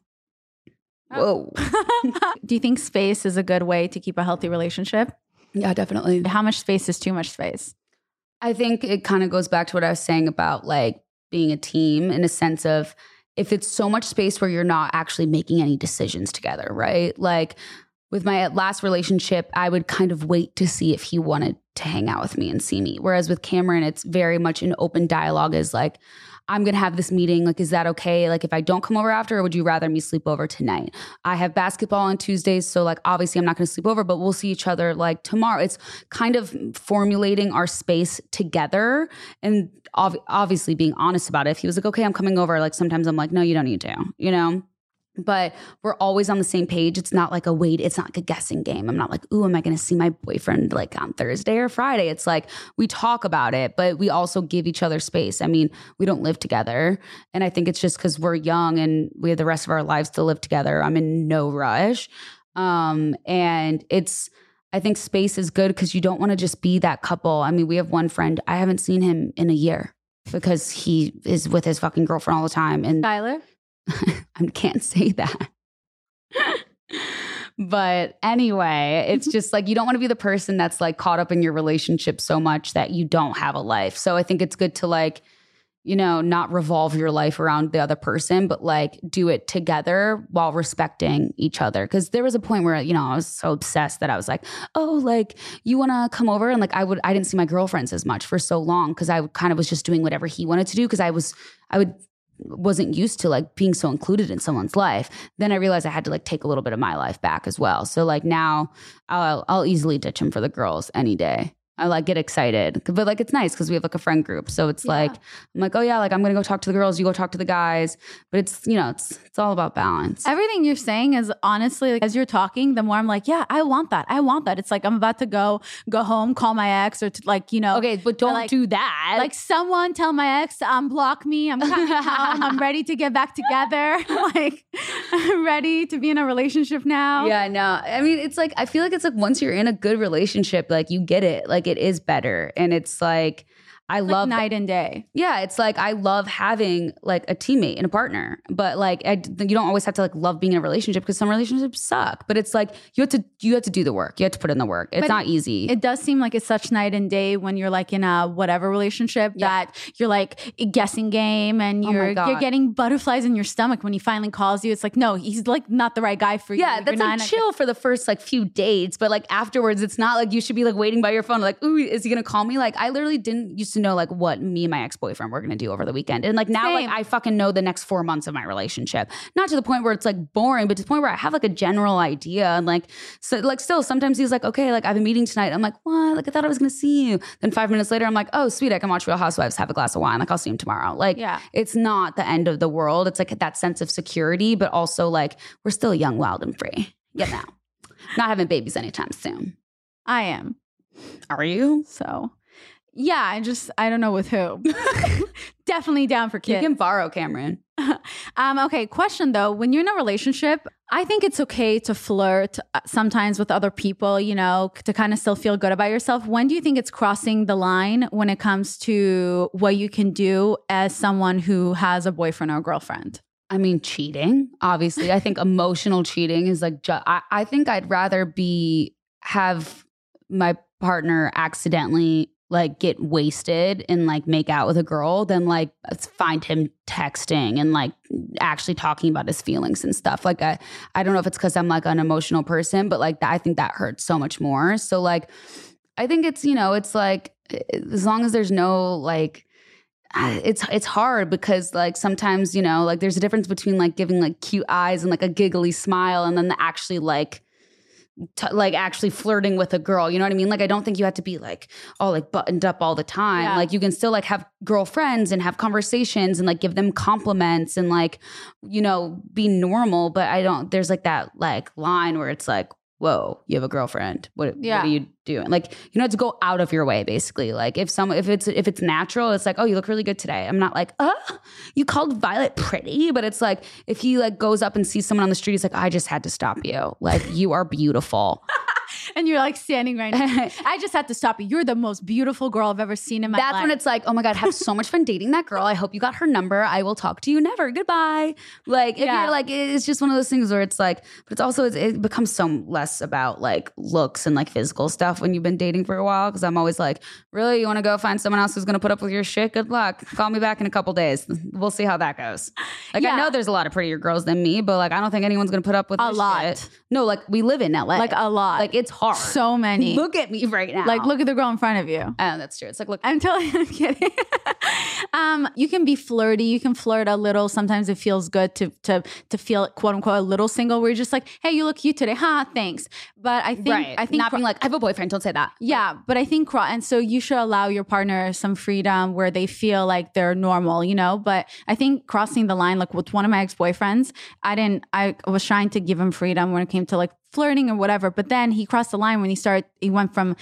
Whoa. Do you think space is a good way to keep a healthy relationship? Yeah, definitely. How much space is too much space? I think it kind of goes back to what I was saying about like being a team, in a sense of if it's so much space where you're not actually making any decisions together, right? Like with my last relationship, I would kind of wait to see if he wanted to hang out with me and see me. Whereas with Cameron, it's very much an open dialogue, is like, I'm going to have this meeting. Like, is that okay? Like, if I don't come over after, or would you rather me sleep over tonight? I have basketball on Tuesdays. So like, obviously I'm not going to sleep over, but we'll see each other like tomorrow. It's kind of formulating our space together and ov- obviously being honest about it. If he was like, okay, I'm coming over. Like sometimes I'm like, no, you don't need to, you know? But we're always on the same page. It's not like a wait. It's not like a guessing game. I'm not like, ooh, am I going to see my boyfriend like on Thursday or Friday? It's like we talk about it, but we also give each other space. I mean, we don't live together. And I think it's just because we're young and we have the rest of our lives to live together. I'm in no rush. Um, and it's, I think space is good because you don't want to just be that couple. I mean, we have one friend, I haven't seen him in a year because he is with his fucking girlfriend all the time. And Tyler? I can't say that. But anyway, it's just like you don't want to be the person that's like caught up in your relationship so much that you don't have a life. So I think it's good to like, you know, not revolve your life around the other person, but like do it together while respecting each other. Cause there was a point where, you know, I was so obsessed that I was like, oh, like you want to come over? And like, I would, I didn't see my girlfriends as much for so long. Cause I kind of was just doing whatever he wanted to do. Cause I was, I would, wasn't used to like being so included in someone's life. Then I realized I had to like take a little bit of my life back as well. So like now I'll I'll easily ditch him for the girls any day. I like get excited, but like it's nice because we have like a friend group. So it's Yeah. like I'm like, oh yeah, like I'm gonna go talk to the girls. You go talk to the guys. But it's you know it's it's all about balance. Everything you're saying is honestly, like, as you're talking, the more I'm like, yeah, I want that. I want that. It's like I'm about to go go home, call my ex, or to, like, you know. Okay, but don't like- do that. Like someone tell my ex to unblock me. I'm coming home. I'm ready to get back together. Like I'm ready to be in a relationship now. Yeah, no. I mean, it's like I feel like it's like once you're in a good relationship, like you get it. Like it is better. And it's like I Like love night and day. Yeah, it's like I love having like a teammate and a partner, but like I, you don't always have to like love being in a relationship because some relationships suck. But it's like you have to you have to do the work. You have to put in the work. It's But not easy. It does seem like it's such night and day when you're like in a whatever relationship Yeah. that you're like a guessing game and Oh my you're God. you're getting butterflies in your stomach when he finally calls you. It's like, no, he's like not the right guy for you. Yeah, You're that's not like in a- chill for the first like few dates, but like afterwards, it's not like you should be like waiting by your phone, like, ooh, is he gonna call me? Like, I literally didn't used to know like what me and my ex boyfriend were gonna do over the weekend, and like now, Same. like I fucking know the next four months of my relationship. Not to the point where it's like boring, but to the point where I have like a general idea, and like so like still sometimes he's like, okay, like I have a meeting tonight. I'm like, what? Like I thought I was gonna see you. Then five minutes later, I'm like, oh sweet, I can watch Real Housewives, have a glass of wine. Like I'll see him tomorrow. Like Yeah. it's not the end of the world. It's like that sense of security, but also like we're still young, wild, and free. You know, not having babies anytime soon. I am. Are you? So yeah, I just I don't know with who. Definitely down for You kids. can borrow Cameron. um, okay, question though. When you're in a relationship, I think it's okay to flirt uh, sometimes with other people, you know, to kind of still feel good about yourself. When do you think it's crossing the line when it comes to what you can do as someone who has a boyfriend or a girlfriend? I mean, cheating, obviously. I think emotional cheating is like, ju- I, I think I'd rather be, have my partner accidentally like get wasted and like make out with a girl than like find him texting and like actually talking about his feelings and stuff. Like, I, I don't know if it's because I'm like an emotional person, but like, I think that hurts so much more. So like, I think it's, you know, it's like, as long as there's no like, it's it's hard because like sometimes, you know, like there's a difference between like giving like cute eyes and like a giggly smile and then the actually like t- like actually flirting with a girl, you know what I mean? Like I don't think you have to be like all like buttoned up all the time. Yeah. Like you can still like have girlfriends and have conversations and like give them compliments and like, you know, be normal, but I don't there's like that like line where it's like, whoa, you have a girlfriend. What, Yeah. what are you doing? Like, you know, have to go out of your way, basically. Like, if some, if it's if it's natural, it's like, oh, you look really good today. I'm not like, oh, you called Violet pretty, but it's like, if he like goes up and sees someone on the street, he's like, I just had to stop you. Like, you are beautiful. And you're like standing right now. I just had to stop you. You're the most beautiful girl I've ever seen in my That's life. when it's like, oh my God, have so much fun dating that girl. I hope you got her number. I will talk to you never. Goodbye. Like, if Yeah. you're like, it's just one of those things where it's like, but it's also, it's, it becomes so less about like looks and like physical stuff when you've been dating for a while. Cause I'm always like, really, you want to go find someone else who's going to put up with your shit? Good luck. Call me back in a couple days. We'll see how that goes. Like, Yeah. I know there's a lot of prettier girls than me, but like, I don't think anyone's going to put up with A this lot. shit. No, like we live in L A. like a lot. Like it's hard. so many. Look at me right now. Like, look at the girl in front of you. Oh, that's true. It's like, look. I'm totally I'm kidding. um, you can be flirty. You can flirt a little. Sometimes it feels good to to to feel quote unquote a little single, where you're just like, hey, you look cute today. Ha, thanks. But I think Right. I think Not being like, I have a boyfriend. Don't say that. yeah, but I think cro- and so you should allow your partner some freedom where they feel like they're normal, you know. But I think crossing the line, like with one of my ex boyfriends, I didn't. I was trying to give him freedom when it came to like flirting or whatever. But then he crossed the line when he started. He went from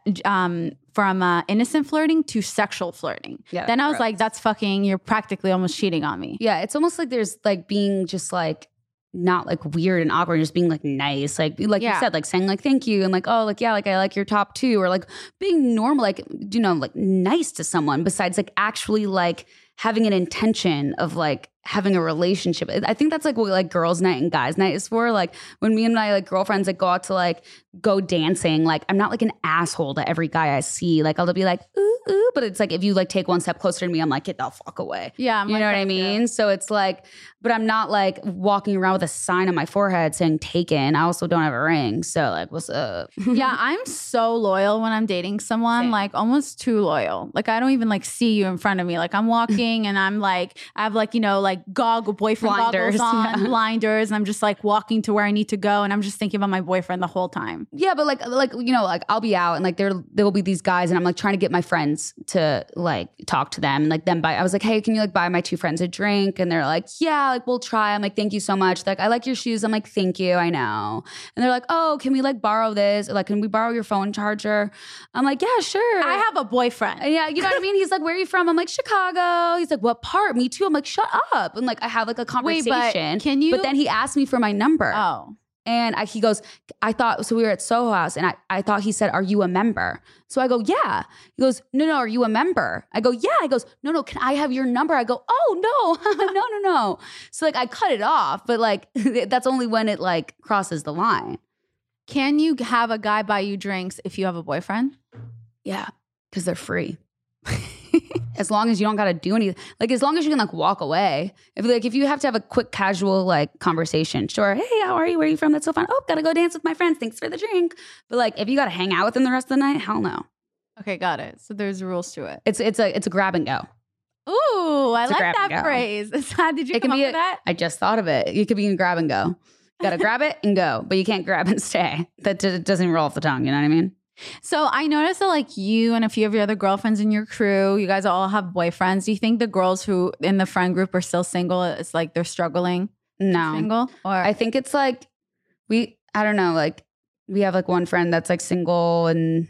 um from uh, innocent flirting to sexual flirting. Yeah, Then I was gross. like, that's fucking. You're practically almost cheating on me. Yeah, it's almost like there's like being just like not like weird and awkward, just being like nice, like like Yeah. you said, like saying like thank you and like oh like yeah like I like your top too, or like being normal, like you know like nice to someone besides like actually like having an intention of like having a relationship. I think that's like what like girls' night and guys' night is for. Like when me and my like girlfriends like go out to like go dancing, like I'm not like an asshole to every guy I see. Like I'll be like ooh ooh, but it's like if you like take one step closer to me, I'm like get the fuck away. Yeah, I'm you like know what that I too. mean? So it's like, but I'm not like walking around with a sign on my forehead saying taken. I also don't have a ring. So like, what's up? Yeah, I'm so loyal when I'm dating someone, Same. like almost too loyal. Like I don't even like see you in front of me. Like I'm walking and I'm like, I have like, you know, like goggle boyfriend Blinders, goggles on, yeah. blinders, and I'm just like walking to where I need to go, and I'm just thinking about my boyfriend the whole time. Yeah, but like, like you know, like I'll be out and like there, there will be these guys, and I'm like trying to get my friends to like talk to them, and like them buy. I was like, hey, can you like buy my two friends a drink? And they're like, yeah, like we'll try. I'm like, thank you so much. Like, I like your shoes. I'm like, thank you. I know. And they're like, oh, can we like borrow this? Or, like, can we borrow your phone charger? I'm like, yeah, sure. I have a boyfriend. And yeah, you know what I mean? He's like, where are you from? I'm like, Chicago. He's like, what part? Me too. I'm like, shut up. And like, I have like a Wait, conversation. but can you? But then he asked me for my number. Oh, And I, he goes, I thought, so we were at Soho House and I, I thought he said, are you a member? So I go, yeah. He goes, no, no, are you a member? I go, yeah. He goes, no, no, can I have your number? I go, oh, no, no, no, no. So like I cut it off, but like that's only when it like crosses the line. Can you have a guy buy you drinks if you have a boyfriend? Yeah, because they're free. As long as you don't got to do anything, like as long as you can like walk away. If like if you have to have a quick casual like conversation, sure. Hey, how are you? Where are you from? That's so fun. Oh, gotta go dance with my friends. Thanks for the drink. But like if you got to hang out with them the rest of the night, hell no. Okay, got it. So there's rules to it. It's it's a it's a grab and go. Ooh, I It's a like grab and that go. phrase. Is that- Did you It come can up be with a- that? I just thought of it. You could be in grab and go. Got to grab it and go, but you can't grab and stay. That d- doesn't roll off the tongue. You know what I mean? So I noticed that like you and a few of your other girlfriends in your crew, you guys all have boyfriends. Do you think the girls who in the friend group are still single, it's like they're struggling No. single? Or I think it's like we, I don't know, like we have like one friend that's like single and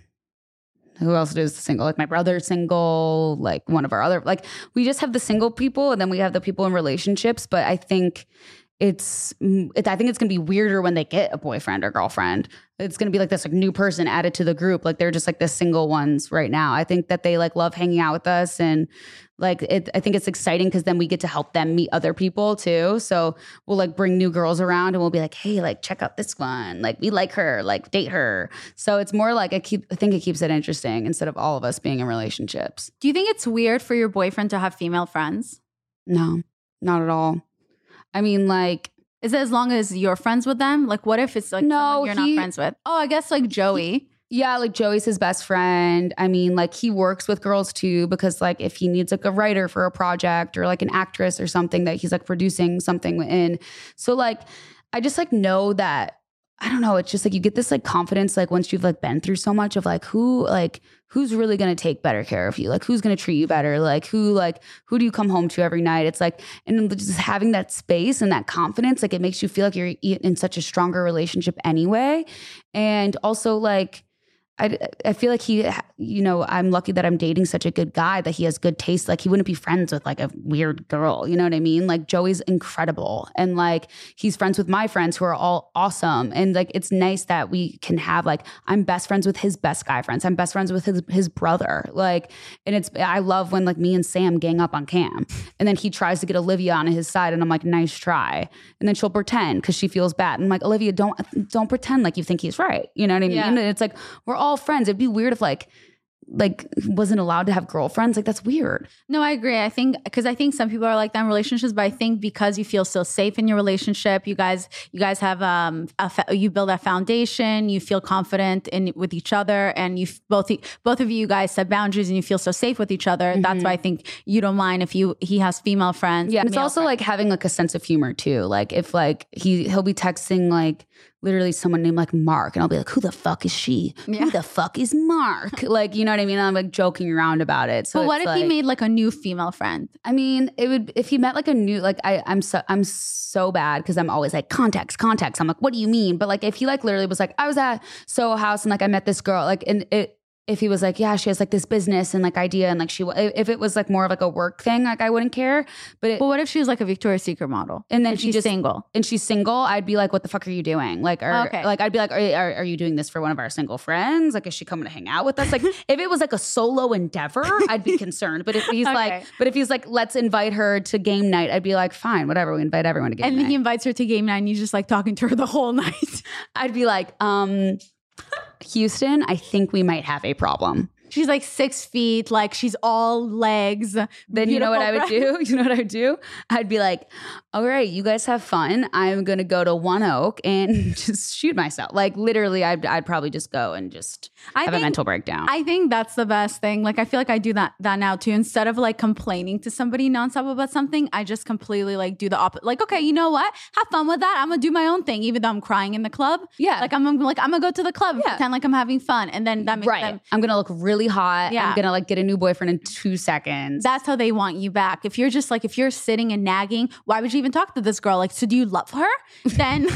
who else is single? Like my brother's single, like one of our other, like we just have the single people and then we have the people in relationships. But I think it's, it, I think it's going to be weirder when they get a boyfriend or girlfriend. It's going to be like this like new person added to the group. Like they're just like the single ones right now. I think that they like love hanging out with us and like it, I think it's exciting because then we get to help them meet other people too. So we'll like bring new girls around and we'll be like, hey, like check out this one. Like we like her, like date her. So it's more like I keep, I think it keeps it interesting instead of all of us being in relationships. do you think it's weird for your boyfriend to have female friends? No, not at all. I mean, like, Is it as long as you're friends with them? Like what if it's like No, someone you're he- not friends with? Oh, I guess like Joey. yeah, like Joey's his best friend. I mean, like he works with girls too because like if he needs like a writer for a project or like an actress or something that he's like producing something in. So like I just like know that I don't know, it's just like you get this like confidence like once you've like been through so much of like who like who's really going to take better care of you? Like who's going to treat you better? Like who like who do you come home to every night? It's like and just having that space and that confidence like it makes you feel like you're in such a stronger relationship anyway. And also like I, I feel like he, you know, I'm lucky that I'm dating such a good guy that he has good taste. Like he wouldn't be friends with like a weird girl. You know what I mean? Like Joey's incredible. And like he's friends with my friends who are all awesome. And like it's nice that we can have like, I'm best friends with his best guy friends. I'm best friends with his his brother. Like, and it's, I love when like me and Sam gang up on Cam. And then he tries to get Olivia on his side and I'm like, nice try. And then she'll pretend because she feels bad. And I'm like, Olivia, don't, don't pretend like you think he's right. You know what I mean? Yeah. And it's like, we're all friends. It'd be weird if like like wasn't allowed to have girlfriends. Like that's weird. No, I agree. I think because I think some people are like that in relationships, but I think because you feel so safe in your relationship, you guys, you guys have um, a fa- you build a foundation. You feel confident in with each other, and you f- both both of you guys set boundaries, and you feel so safe with each other. Mm-hmm. That's why I think you don't mind if you he has female friends. Yeah, and it's also friends. like having like a sense of humor too. Like if like he he'll be texting like literally someone named like Mark, and I'll be like, who the fuck is she? Yeah. Who the fuck is Mark? Like, you know what I mean? I'm like joking around about it. So but what it's if like, he made like a new female friend? I mean, it would if he met like a new like I I'm so I'm so bad because I'm always like context context. I'm like, what do you mean? But like if he like literally was like, I was at Soho House and like I met this girl, like and it. If he was like, yeah, she has like this business and like idea and like she, if it was like more of like a work thing, like I wouldn't care. But it, But what if she was like a Victoria's Secret model and then and she she's just single? and she's single, I'd be like, what the fuck are you doing? Like, are, Okay. like I'd be like, are, are, are you doing this for one of our single friends? Like, is she coming to hang out with us? Like, if it was like a solo endeavor, I'd be concerned. But if he's Okay. like, but if he's like, let's invite her to game night, I'd be like, fine, whatever. We invite everyone to game And night. then he invites her to game night, and you just like talking to her the whole night. I'd be like, um, Houston, I think we might have a problem. She's like six feet, like she's all legs. Then you know what I would beautiful do? You know what I would do? I'd be like, all right, you guys have fun. I'm going to go to One Oak and just shoot myself. Like literally, I'd, I'd probably just go and just I have think- a mental breakdown. I think that's the best thing. Like I feel like I do that that now too. Instead of like complaining to somebody nonstop about something, I just completely like do the opposite. Like, okay, you know what? Have fun with that. I'm gonna do my own thing, even though I'm crying in the club. Yeah. Like I'm gonna- like I'm gonna go to the club, and Yeah. pretend like I'm having fun, and then that makes right. them. I'm going to look really hot. Yeah. I'm going to like get a new boyfriend in two seconds. That's how they want you back. If you're just like if you're sitting and nagging, why would you even talk to this girl? Like, so do you love her? Then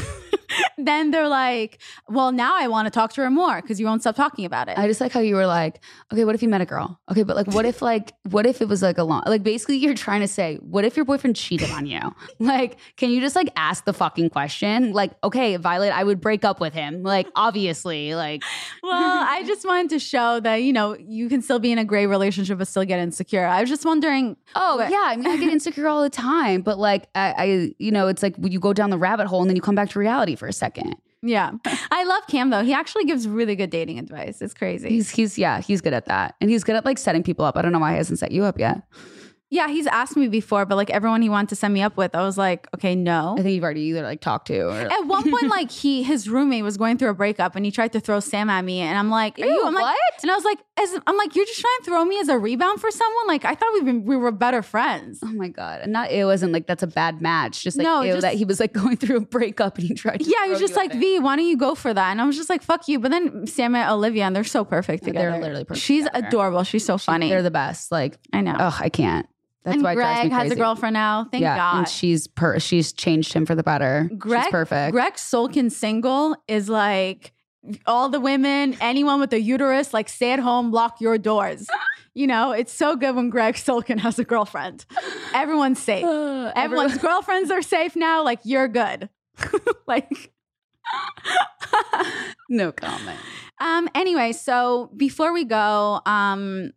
then they're like, well, now I want to talk to her more because you won't stop talking about it. I just like how you were like, okay, what if you met a girl? Okay, but like, what if like, what if it was like a long, like basically you're trying to say, what if your boyfriend cheated on you? Like, can you just like ask the fucking question? Like, okay, Violet, I would break up with him. Like, obviously, like. Well, I just wanted to show that, you know, you can still be in a great relationship but still get insecure. I was just wondering. Oh, what- yeah. I mean, I get insecure all the time, but like, I, I, you know, it's like when you go down the rabbit hole and then you come back to reality for a second. Yeah. I love Cam though. He actually gives really good dating advice. It's crazy. He's, he's, yeah, he's good at that. And he's good at like setting people up. I don't know why he hasn't set you up yet. Yeah, he's asked me before, but like everyone he wanted to set me up with, I was like, okay, no. I think you've already either like talked to or. At one point, like he, his roommate was going through a breakup and he tried to throw Sam at me. And I'm like, are Ew, you? I'm like, what? And I was like, as, I'm like, you're just trying to throw me as a rebound for someone? Like, I thought we've been, we were better friends. Oh my God. And not, it wasn't like that's a bad match. Just like, No, ew, just- that he was like going through a breakup and he tried to. Yeah, he throw was just you like, at it. V, why don't you go for that? And I was just like, fuck you. But then Sam and Olivia, and they're so perfect Yeah, together. they're literally perfect She's together. adorable. She's so funny. They're the best. Like, I know. oh, I can't. That's and why it drives Greg me has a crazy. girlfriend now. Thank yeah, God. and she's per- she's changed him for the better. Greg, she's perfect. Greg Sulkin single is like all the women, anyone with a uterus, like stay at home, lock your doors. You know, it's so good when Greg Sulkin has a girlfriend. Everyone's safe. Uh, Everyone's girlfriends are safe now. Like you're good. Like, no comment. um. Anyway, so before we go, um.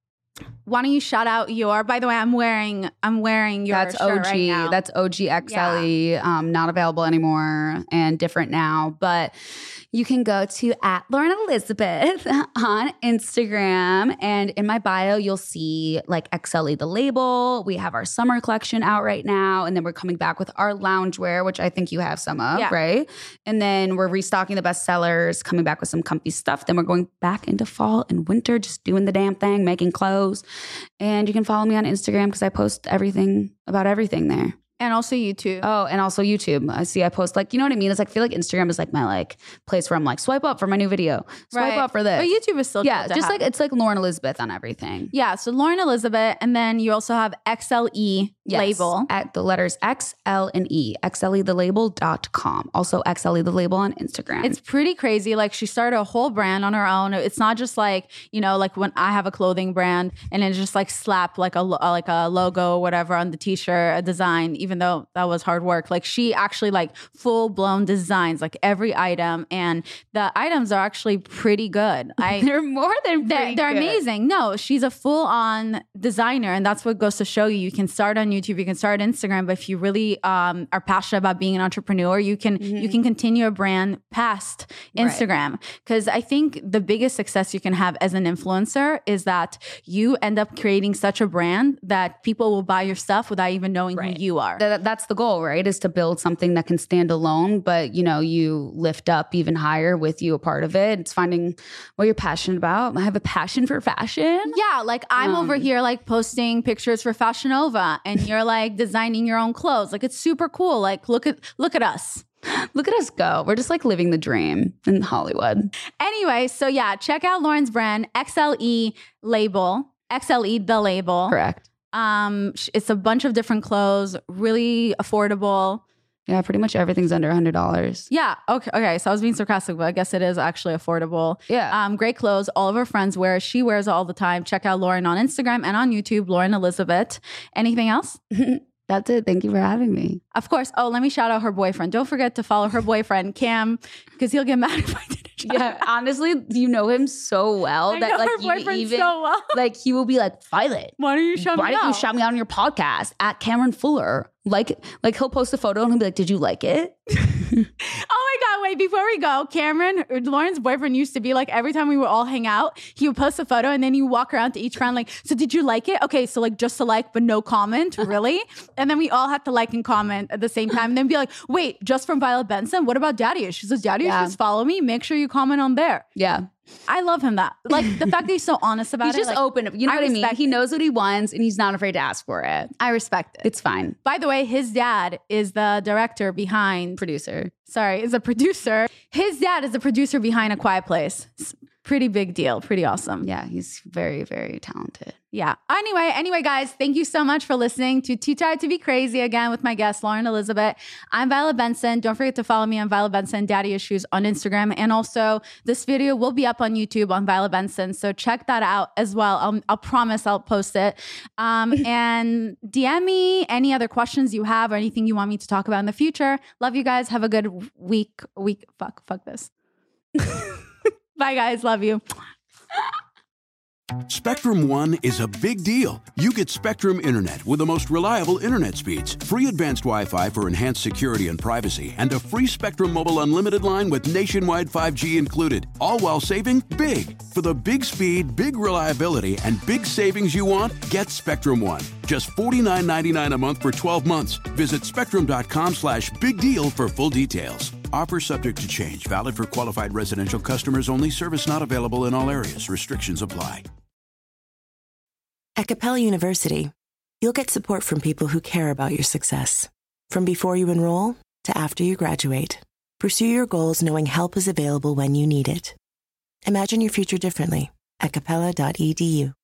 why don't you shout out your, by the way, I'm wearing, I'm wearing your That's shirt O G. right now. That's O G X L E. Um, not available anymore and different now. But you can go to at Lauren Elizabeth on Instagram. And in my bio, you'll see like X L E the label. We have our summer collection out right now. And then we're coming back with our loungewear, which I think you have some of, Yeah. right? And then we're restocking the best sellers, coming back with some comfy stuff. Then we're going back into fall and winter, just doing the damn thing, making clothes. And you can follow me on Instagram because I post everything about everything there. And also YouTube. Oh, and also YouTube. I see I post like, you know what I mean? It's like, I feel like Instagram is like my like place where I'm like, swipe up for my new video. Swipe Right. up for this. But YouTube is still yeah, cool to just have. like, it's like Lauren Elizabeth on everything. Yeah, so Lauren Elizabeth, and then you also have X L E Yes, label. at the letters X, L, and E. X L E the label dot com. Also X L E the label on Instagram. It's pretty crazy. Like she started a whole brand on her own. It's not just like, you know, like when I have a clothing brand and it's just like slap like a lo- like a logo or whatever on the t-shirt, a design, even though that was hard work. Like she actually like full blown designs like every item, and the items are actually pretty good. I they're more than They're, pretty they're good. amazing. No, she's a full on designer. And that's what goes to show you. You can start on YouTube, you can start Instagram. But if you really um, are passionate about being an entrepreneur, you can Mhm. you can continue a brand past Right. Instagram. Because I think the biggest success you can have as an influencer is that you end up creating such a brand that people will buy your stuff without even knowing Right. who you are. That, that's the goal, right? Is to build something that can stand alone, but you know, you lift up even higher with you a part of it. It's finding what you're passionate about. I have a passion for fashion. Yeah, like I'm over Um, here like posting pictures for Fashion Nova and you're like designing your own clothes. Like it's super cool. Like look at look at us. Look at us go. We're just like living the dream in Hollywood. Anyway, so yeah, check out Lauren's brand, X L E label, X L E the label. Correct. Um sh- it's a bunch of different clothes, really affordable. Yeah, pretty much everything's under one hundred dollars. Yeah, okay, okay. So I was being sarcastic, but I guess it is actually affordable. Yeah. Um, great clothes. All of her friends wear. She wears it all the time. Check out Lauren on Instagram and on YouTube, Lauren Elizabeth. Anything else? That's it. Thank you for having me. Of course. Oh, let me shout out her boyfriend. Don't forget to follow her boyfriend, Cam, because he'll get mad if I didn't. shout Yeah, him. honestly, you know him so well I that know like her you boyfriend even so well. like he will be like, Violet, Why don't you shout why me don't you out? shout me out on your podcast at Cameron Fuller? Like, like he'll post a photo and he'll be like, did you like it? Oh my God, wait, before we go, Cameron, Lauren's boyfriend used to be like, every time we would all hang out, he would post a photo and then you walk around to each friend like, so did you like it? Okay, so like just to like, but no comment, really? And then we all had to like and comment at the same time and then be like, wait, just from Violet Benson? What about Daddy Issues? Does Daddy Yeah. Issues follow me? Make sure you comment on there. Yeah. I love him that. Like the fact that he's so honest about He's it. just like, open. You know I what I mean? respect He it. knows what he wants and he's not afraid to ask for it. I respect it. It's fine. By the way, his dad is the director behind, Producer. sorry, is a producer. His dad is the producer behind A Quiet Place. S- pretty big deal. Pretty awesome. Yeah, he's very, very talented. Yeah. Anyway, anyway, guys, thank you so much for listening to Too Tired to Be Crazy again with my guest, Lauren Elizabeth. I'm Violet Benson. Don't forget to follow me on Violet Benson Daddy Issues on Instagram. And also, this video will be up on YouTube on Violet Benson. So check that out as well. I'll, I'll promise I'll post it. Um, and D M me any other questions you have or anything you want me to talk about in the future. Love you guys. Have a good week. Week. Fuck. Fuck this. Bye, guys. Love you. Spectrum One is a big deal. You get Spectrum Internet with the most reliable internet speeds, free advanced Wi-Fi for enhanced security and privacy, and a free Spectrum Mobile Unlimited line with nationwide five G included, all while saving big. For the big speed, big reliability, and big savings you want, get Spectrum One. Just forty-nine ninety-nine a month for twelve months. Visit spectrum.com slash big deal for full details. Offer subject to change. Valid for qualified residential customers only. Service not available in all areas. Restrictions apply. At Capella University, you'll get support from people who care about your success. From before you enroll to after you graduate, pursue your goals knowing help is available when you need it. Imagine your future differently at capella dot e d u.